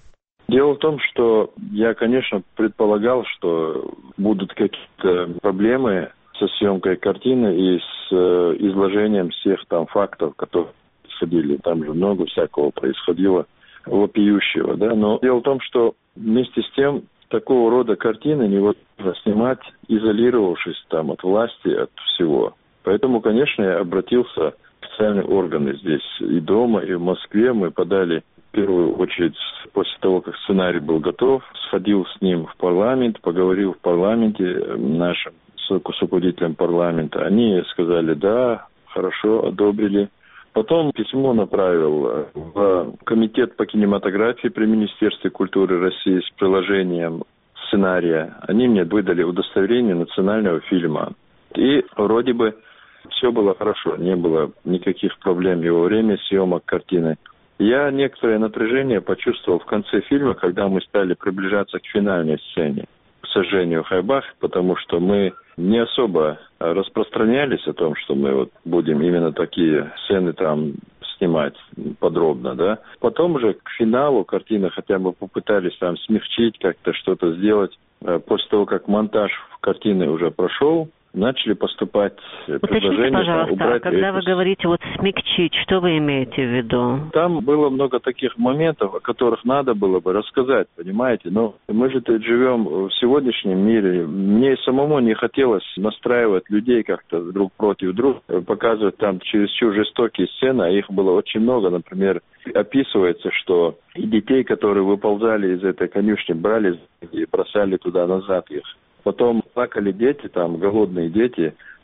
Speaker 21: Дело в том, что я, конечно, предполагал, что будут какие-то проблемы со съемкой картины и с э, изложением всех там фактов, которые происходили. Там же много всякого происходило вопиющего, да. Но дело в том, что вместе с тем такого рода картины невозможно снимать, изолировавшись там от власти, от всего. Поэтому, конечно, я обратился в специальные органы здесь и дома, и в Москве. Мы подали в первую очередь, после того, как сценарий был готов, сходил с ним в парламент, поговорил в парламенте нашим с руководителем парламента. Они сказали, да, хорошо, одобрили. Потом письмо направил в Комитет по кинематографии при Министерстве культуры России с приложением сценария. Они мне выдали удостоверение национального фильма. И вроде бы все было хорошо, не было никаких проблем и во время съемок картины. Я некоторое напряжение почувствовал в конце фильма, когда мы стали приближаться к финальной сцене, к сожжению Хайбах, потому что мы не особо распространялись о том, что мы вот будем именно такие сцены там снимать подробно, да. Потом уже к финалу картины хотя бы попытались там смягчить, как-то что-то сделать. После того, как монтаж картины уже прошел, начали поступать предложения.
Speaker 1: Уточните, пожалуйста,
Speaker 21: убрать
Speaker 1: когда
Speaker 21: эти...
Speaker 1: вы говорите вот смягчить, что вы имеете в виду?
Speaker 21: Там было много таких моментов, о которых надо было бы рассказать, понимаете? Но мы же тут живем в сегодняшнем мире. Мне самому не хотелось настраивать людей как-то друг против друга, показывать там чересчур жестокие сцены, а их было очень много. Например, описывается, что и детей, которые выползали из этой конюшни, брали и бросали туда назад их. Потом плакали дети, там голодные дети,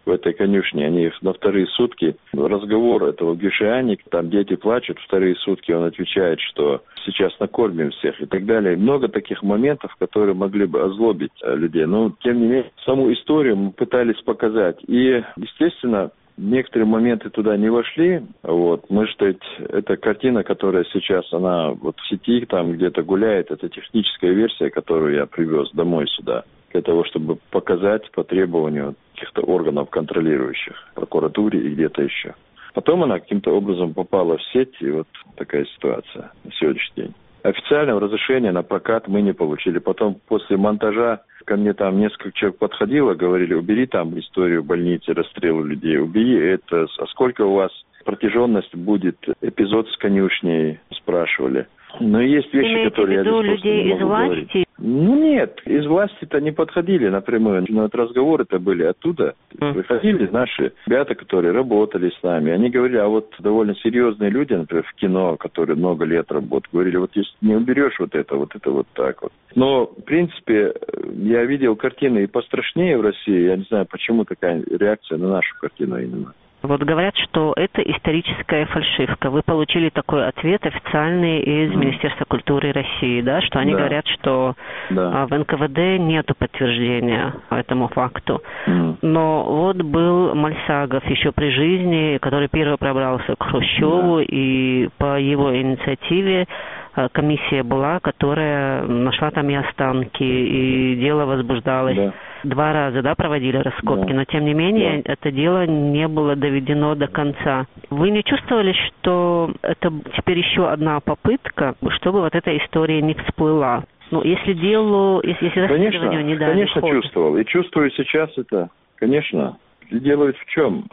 Speaker 21: в этой конюшне, они их на вторые сутки, разговор этого Гюшиани, там дети плачут, вторые сутки он отвечает, что сейчас накормим всех и так далее. Много таких моментов, которые могли бы озлобить людей. Но, тем не менее, саму историю мы пытались показать. И, естественно, некоторые моменты туда не вошли. Вот. Мы что эта картина, которая сейчас, она вот в сети там где-то гуляет, это техническая версия, которую я привез домой сюда, для того, чтобы показать по требованию каких-то органов контролирующих, прокуратуре и где-то еще. Потом она каким-то образом попала в сеть, и вот такая ситуация на сегодняшний день. Официального разрешения на прокат мы не получили. Потом после монтажа ко мне там несколько человек подходило, говорили, убери там историю больницы, расстрела людей, убери это. А сколько у вас протяженность будет, эпизод с конюшней, спрашивали. Но есть вещи,
Speaker 3: имеете
Speaker 21: которые я здесь просто
Speaker 3: людей
Speaker 21: не могу
Speaker 3: из власти?
Speaker 21: говорить. Ну нет, из власти-то не подходили напрямую, но вот разговоры-то были оттуда. Mm. Выходили наши ребята, которые работали с нами, они говорили, а вот довольно серьезные люди, например, в кино, которые много лет работают, говорили, вот если не уберешь вот это, вот это вот так вот. Но, в принципе, я видел картины и пострашнее в России, я не знаю, почему такая реакция на нашу картину именно.
Speaker 3: Вот говорят, что это историческая фальшивка. Вы получили такой ответ официальный из mm. Министерства культуры России, да, что они да. говорят, что да. в эн ка вэ дэ нету подтверждения этому факту. Mm. Но вот был Мальсагов еще при жизни, который первый пробрался к Хрущеву, да. и по его инициативе комиссия была, которая нашла там и останки, и дело возбуждалось. Да. Два раза, да, проводили раскопки, да. но тем не менее да. это дело не было доведено до конца. Вы не чувствовали, что это теперь еще одна попытка, чтобы вот эта история не всплыла? Ну, если делу, если, если расследованию не дали
Speaker 21: Конечно,
Speaker 3: ход.
Speaker 21: чувствовал. И чувствую сейчас это, конечно. Дело в чем?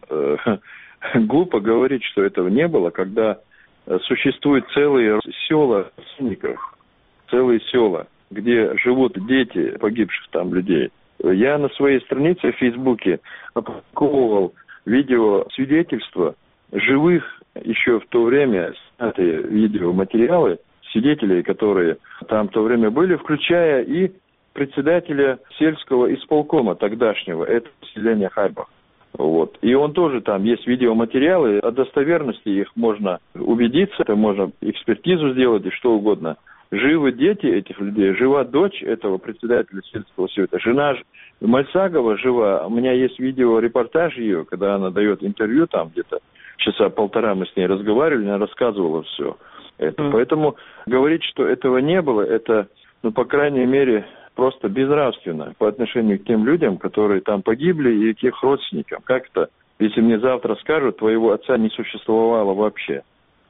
Speaker 21: Глупо говорить, что этого не было, когда существуют целые села родственников, целые села, где живут дети погибших там людей. Я на своей странице в Фейсбуке опубликовал видео свидетельства живых еще в то время, снятые видеоматериалы, свидетелей, которые там в то время были, включая и председателя сельского исполкома тогдашнего, это селение Хайбах. Вот. И он тоже, там есть видеоматериалы, о достоверности их можно убедиться, это можно экспертизу сделать и что угодно. Живы дети этих людей, жива дочь этого председателя сельского совета, жена Мальсагова жива. У меня есть видеорепортаж ее, когда она дает интервью, там где-то часа полтора мы с ней разговаривали, она рассказывала все это. Mm. Поэтому говорить, что этого не было, это, ну, по крайней мере, просто безнравственно по отношению к тем людям, которые там погибли, и к их родственникам. Как это, если мне завтра скажут, твоего отца не существовало вообще?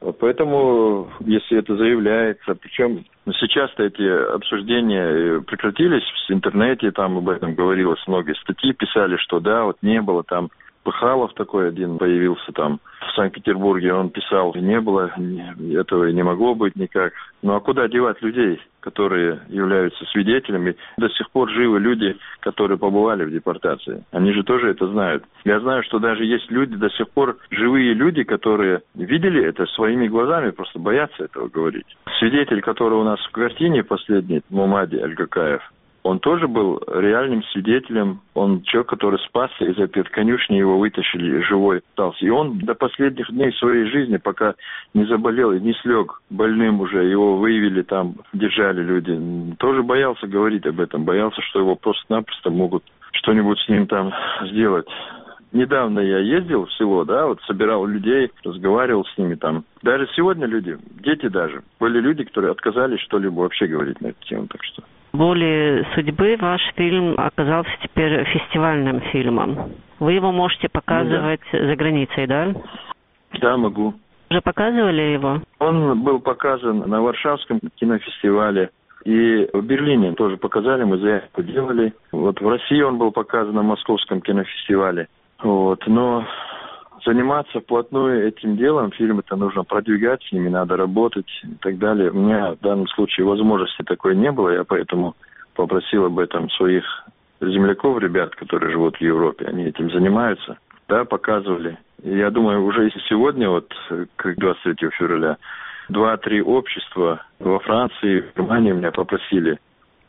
Speaker 21: Поэтому, если это заявляется, причем сейчас-то эти обсуждения прекратились в интернете, там об этом говорилось, многие статьи писали, что да, вот не было там. Пыхалов такой один появился там в Санкт-Петербурге, он писал, не было, этого и не могло быть никак. Ну а куда девать людей, которые являются свидетелями? До сих пор живы люди, которые побывали в депортации. Они же тоже это знают. Я знаю, что даже есть люди, до сих пор живые люди, которые видели это своими глазами, просто боятся этого говорить. Свидетель, который у нас в картине последний, Мумади Аль-Гакаев, он тоже был реальным свидетелем. Он человек, который спасся из этой конюшни, его вытащили живой, остался. И он до последних дней своей жизни, пока не заболел и не слег больным уже, его выявили там, держали люди, тоже боялся говорить об этом, боялся, что его просто-напросто могут что-нибудь с ним там сделать. Недавно я ездил в село, да, вот собирал людей, разговаривал с ними там. Даже сегодня люди, дети даже, были люди, которые отказались что-либо вообще говорить на эту тему, так что...
Speaker 3: Волей судьбы ваш фильм оказался теперь фестивальным фильмом. Вы его можете показывать ну, да. за границей, да?
Speaker 21: Да, могу.
Speaker 3: Уже показывали его?
Speaker 21: Он был показан на Варшавском кинофестивале. И в Берлине тоже показали, мы заявку делали. Вот в России он был показан на Московском кинофестивале. Вот, но заниматься вплотную этим делом, фильм-то нужно продвигать, с ними надо работать и так далее. У меня в данном случае возможности такой не было, я поэтому попросил об этом своих земляков, ребят, которые живут в Европе, они этим занимаются. Да, показывали. И я думаю, уже если сегодня, вот к двадцать третьего февраля, два-три общества во Франции, в Германии меня попросили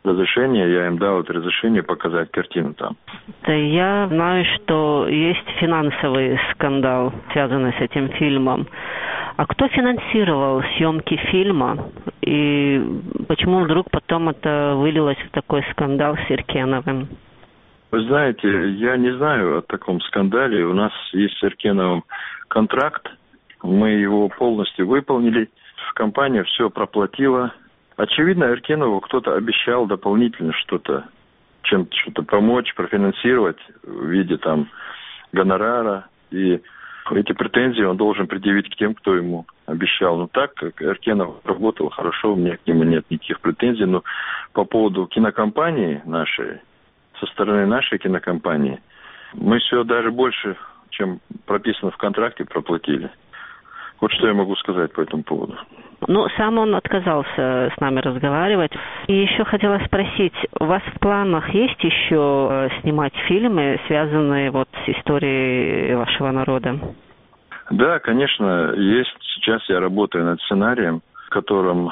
Speaker 21: разрешение, я им дал это разрешение показать картину там.
Speaker 3: Да, я знаю, что есть финансовый скандал, связанный с этим фильмом. А кто финансировал съемки фильма? И почему вдруг потом это вылилось в такой скандал с Эркеновым?
Speaker 21: Вы знаете, я не знаю о таком скандале. У нас есть с Эркеновым контракт. Мы его полностью выполнили. Компания все проплатила. Очевидно, Эркенову кто-то обещал дополнительно что-то, чем-то что-то помочь, профинансировать в виде там гонорара. И эти претензии он должен предъявить к тем, кто ему обещал. Но так как Эркенов работал хорошо, у меня к нему нет никаких претензий. Но по поводу кинокомпании нашей, со стороны нашей кинокомпании, мы все даже больше, чем прописано в контракте, проплатили. Вот что я могу сказать по этому поводу.
Speaker 3: Ну, сам он отказался с нами разговаривать. И еще хотела спросить, у вас в планах есть еще снимать фильмы, связанные вот с историей вашего народа?
Speaker 21: Да, конечно, есть. Сейчас я работаю над сценарием, в котором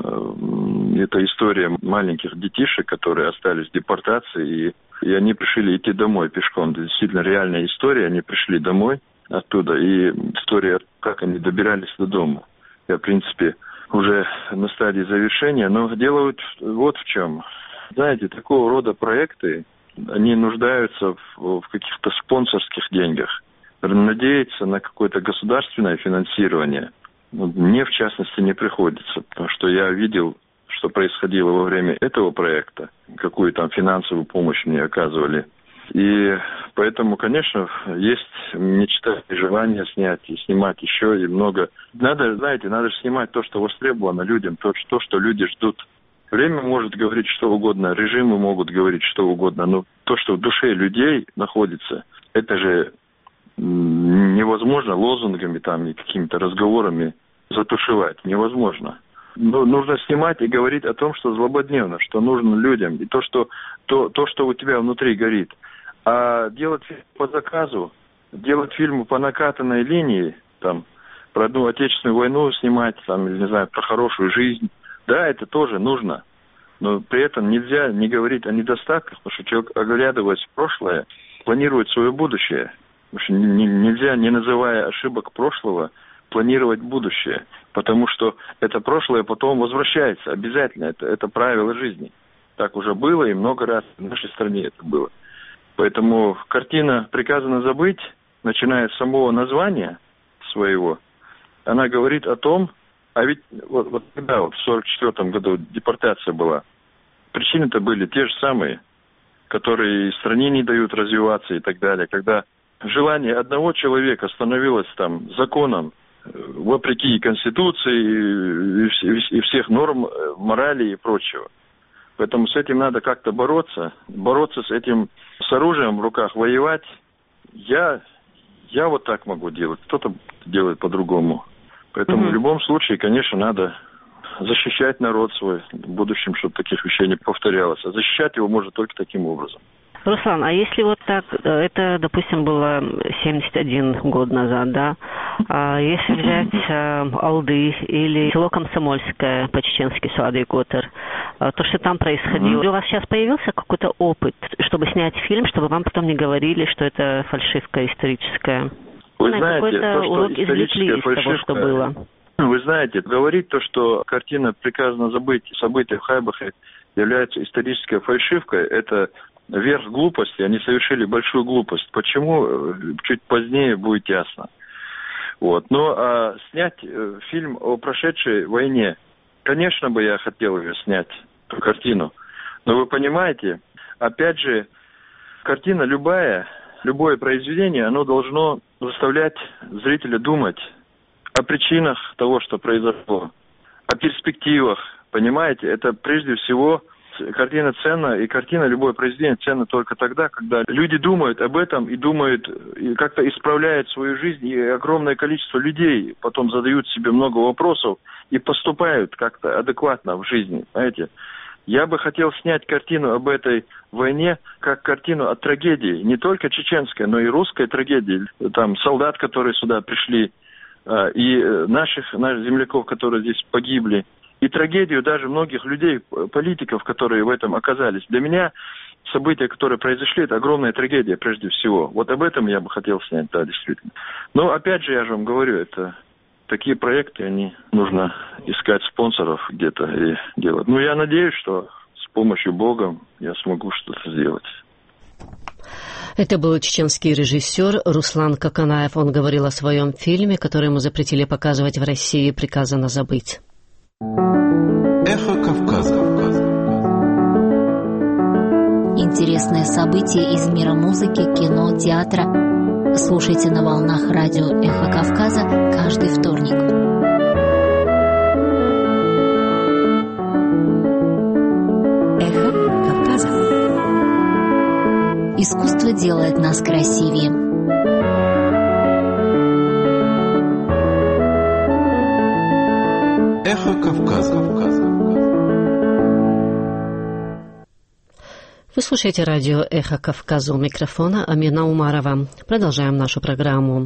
Speaker 21: э, это история маленьких детишек, которые остались в депортации, и, и они пришли идти домой пешком. Это действительно реальная история, они пришли домой оттуда, и история, как они добирались до дома. Я, в принципе, уже на стадии завершения, но делают вот в чем. Знаете, такого рода проекты, они нуждаются в, в каких-то спонсорских деньгах. Надеяться на какое-то государственное финансирование мне, в частности, не приходится, потому что я видел, что происходило во время этого проекта, какую там финансовую помощь мне оказывали. И поэтому, конечно, есть мечта и желание снять, и снимать еще, и много. Надо, знаете, надо же снимать то, что востребовано людям, то, то, что люди ждут. Время может говорить что угодно, режимы могут говорить что угодно, но то, что в душе людей находится, это же невозможно лозунгами там и какими-то разговорами затушевать. Невозможно. Но нужно снимать и говорить о том, что злободневно, что нужно людям, и то, что, то, то, что у тебя внутри горит. А делать фильм по заказу, делать фильмы по накатанной линии, там, про одну отечественную войну снимать, там, или, не знаю, про хорошую жизнь, да, это тоже нужно. Но при этом нельзя не говорить о недостатках, потому что человек, оглядываясь в прошлое, планирует свое будущее. Потому что нельзя, не называя ошибок прошлого, планировать будущее. Потому что это прошлое потом возвращается обязательно. Это, это правило жизни. Так уже было и много раз в нашей стране это было. Поэтому картина «Приказано забыть», начиная с самого названия своего, она говорит о том, а ведь вот, вот когда вот в сорок четвёртом году депортация была, причины-то были те же самые, которые стране не дают развиваться и так далее. Когда желание одного человека становилось там законом, вопреки Конституции и, и всех норм морали и прочего. Поэтому с этим надо как-то бороться, бороться с этим, с оружием в руках, воевать. Я, я вот так могу делать, кто-то делает по-другому. Поэтому mm-hmm. в любом случае, конечно, надо защищать народ свой в будущем, чтобы таких вещей не повторялось. А защищать его можно только таким образом.
Speaker 3: Руслан, а если вот так, это, допустим, было семьдесят один год назад, да? А если взять э, Алды или село Комсомольское, по-чеченски Суады Готер, э, то, что там происходило, mm-hmm. у вас сейчас появился какой-то опыт, чтобы снять фильм, чтобы вам потом не говорили, что это фальшивка историческая?
Speaker 21: Вы ну, знаете,
Speaker 3: какой-то
Speaker 21: то,
Speaker 3: урок извлекли из того, что было.
Speaker 21: Вы знаете, говорить то, что картина «Приказано забыть» события в Хайбахе является исторической фальшивкой, это верх глупости, они совершили большую глупость. Почему? Чуть позднее будет ясно. Вот. Но а, снять э, фильм о прошедшей войне, конечно бы я хотел ее снять, эту картину. Но вы понимаете, опять же, картина любая, любое произведение, оно должно заставлять зрителя думать о причинах того, что произошло, о перспективах. Понимаете, это прежде всего картина ценна, и картина, любое произведение ценно только тогда, когда люди думают об этом и думают, и как-то исправляют свою жизнь, и огромное количество людей потом задают себе много вопросов и поступают как-то адекватно в жизни, понимаете. Я бы хотел снять картину об этой войне как картину о трагедии, не только чеченской, но и русской трагедии. Там солдат, которые сюда пришли, и наших, наших земляков, которые здесь погибли. и трагедию даже многих людей, политиков, которые в этом оказались. Для меня события, которые произошли, это огромная трагедия прежде всего. Вот об этом я бы хотел снять, да, действительно. Но опять же, я же вам говорю, это такие проекты, они нужно искать спонсоров где-то и делать. Ну, я надеюсь, что с помощью Бога я смогу что-то сделать.
Speaker 1: Это был чеченский режиссер Руслан Каканаев. Он говорил о своем фильме, который ему запретили показывать в России, «Приказано забыть».
Speaker 17: Эхо Кавказа.
Speaker 5: Интересные события из мира музыки, кино, театра. Слушайте на волнах радио «Эхо Кавказа» каждый вторник. «Эхо Кавказа». Искусство делает нас красивее.
Speaker 17: Эхо Кавказа.
Speaker 1: Вы слушаете радио «Эхо Кавказа», у микрофона Амина Умарова. Продолжаем нашу программу.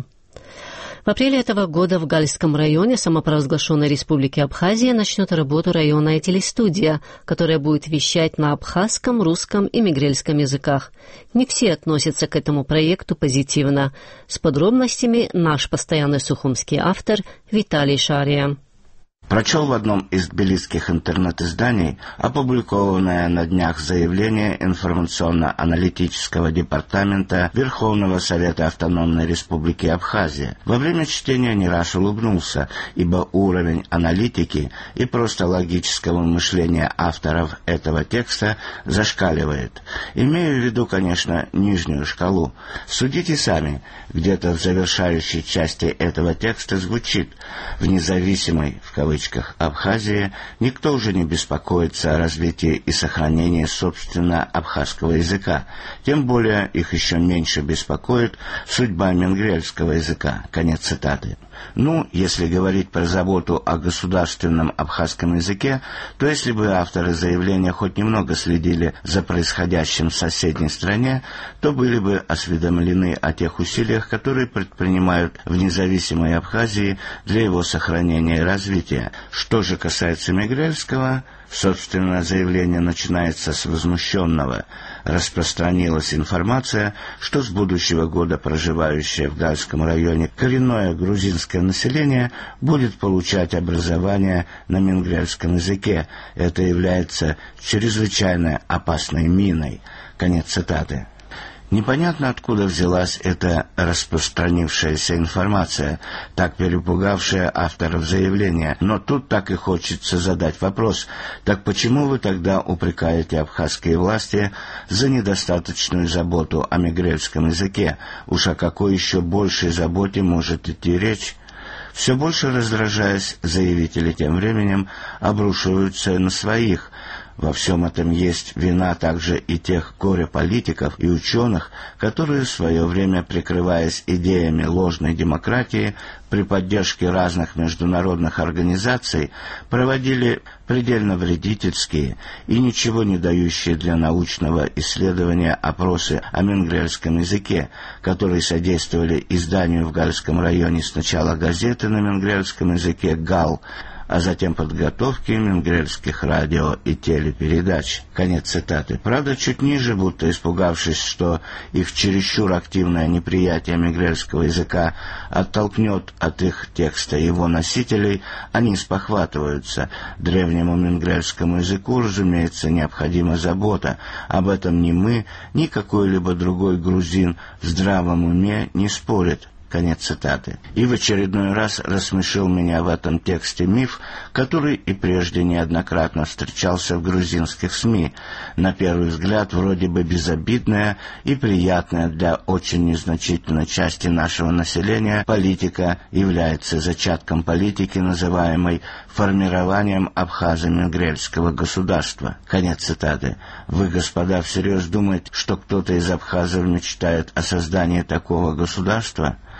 Speaker 1: В апреле этого года в Гальском районе самопровозглашенной Республики Абхазия начнет работу районная телестудия, которая будет вещать на абхазском, русском и мигрельском языках. Не все относятся к этому проекту позитивно. С подробностями наш постоянный сухумский автор Виталий Шария.
Speaker 4: Прочел в одном из тбилисских интернет-изданий опубликованное на днях заявление информационно-аналитического департамента Верховного Совета Автономной Республики Абхазия. Во время чтения не раз улыбнулся, ибо уровень аналитики и просто логического мышления авторов этого текста зашкаливает. Имею в виду, конечно, нижнюю шкалу. Судите сами, где-то в завершающей части этого текста звучит: в независимой, в кавычках, Абхазии никто уже не беспокоится о развитии и сохранении собственно абхазского языка, тем более их еще меньше беспокоит судьба мингрельского языка. Конец цитаты. Ну, если говорить про заботу о государственном абхазском языке, то если бы авторы заявления хоть немного следили за происходящим в соседней стране, то были бы осведомлены о тех усилиях, которые предпринимают в независимой Абхазии для его сохранения и развития. Что же касается мигрельского, собственно, заявление начинается с возмущенного. Распространилась информация, что с будущего года проживающее в Гальском районе коренное грузинское население будет получать образование на мингрельском языке. Это является чрезвычайно опасной миной. Конец цитаты. Непонятно, откуда взялась эта распространившаяся информация, так перепугавшая авторов заявления, но тут так и хочется задать вопрос: так почему вы тогда упрекаете абхазские власти за недостаточную заботу о мигрельском языке? Уж о какой еще большей заботе может идти речь? Все больше раздражаясь, заявители тем временем обрушиваются на своих. Во всем этом есть вина также и тех горе-политиков и ученых, которые в свое время, прикрываясь идеями ложной демократии, при поддержке разных международных организаций, проводили предельно вредительские и ничего не дающие для научного исследования опросы о мингрельском языке, которые содействовали изданию в Гальском районе сначала газеты на мингрельском языке «Гал», а затем подготовки мингрельских радио и телепередач. Конец цитаты. Правда, чуть ниже, будто испугавшись, что их чересчур активное неприятие мингрельского языка оттолкнет от их текста его носителей, они спохватываются. Древнему мингрельскому языку, разумеется, необходима забота. Об этом ни мы, ни какой-либо другой грузин в здравом уме не спорит. Конец цитаты. И в очередной раз рассмешил меня в этом тексте миф, который и прежде неоднократно встречался в грузинских СМИ. На первый взгляд вроде бы безобидная и приятная для очень незначительной части нашего населения политика является зачатком политики, называемой формированием абхазо-мингрельского государства. Конец цитаты. Вы, господа, всерьез думаете, что кто-то из абхазов мечтает о создании такого государства?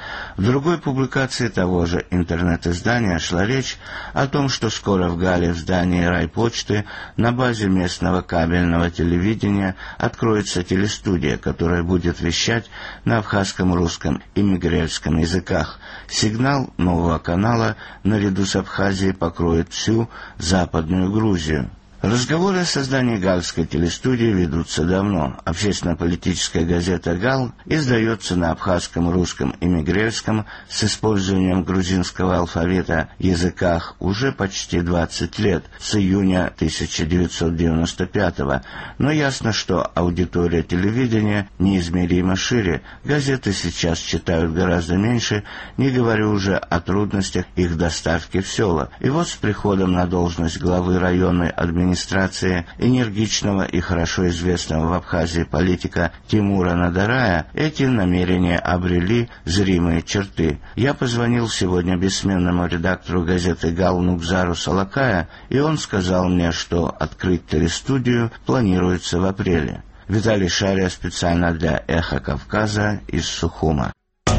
Speaker 4: В другой публикации того же интернет-издания шла речь о том, что скоро в Гале в здании райпочты на базе местного кабельного телевидения откроется телестудия, которая будет вещать на абхазском, русском и мигрельском языках. Сигнал нового канала наряду с Абхазией покроет всю Западную Грузию. Разговоры о создании галской телестудии ведутся давно. Общественно-политическая газета «Гал» издается на абхазском, русском и мигрельском с использованием грузинского алфавита языках уже почти двадцать лет, с июня тысяча девятьсот девяносто пятого. Но ясно, что аудитория телевидения неизмеримо шире. Газеты сейчас читают гораздо меньше, не говоря уже о трудностях их доставки в села. И вот с приходом на должность главы районной администрации администрации энергичного и хорошо известного в Абхазии политика Тимура Надарая эти намерения обрели зримые черты. Я позвонил сегодня бессменному редактору газеты «Гал» Нукзару Салакая, и он сказал мне, что открыть телестудию планируется в апреле. Виталий Шария специально для «Эхо Кавказа» из Сухума.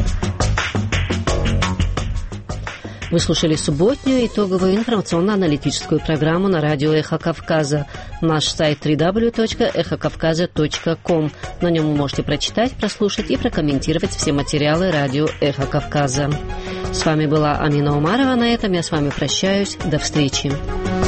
Speaker 1: Вы слушали субботнюю итоговую информационно-аналитическую программу на радио «Эхо Кавказа». Наш сайт дабл ю дабл ю дабл ю точка эхо кавказа точка ком. На нем вы можете прочитать, прослушать и прокомментировать все материалы радио «Эхо Кавказа». С вами была Амина Умарова. На этом я с вами прощаюсь. До встречи.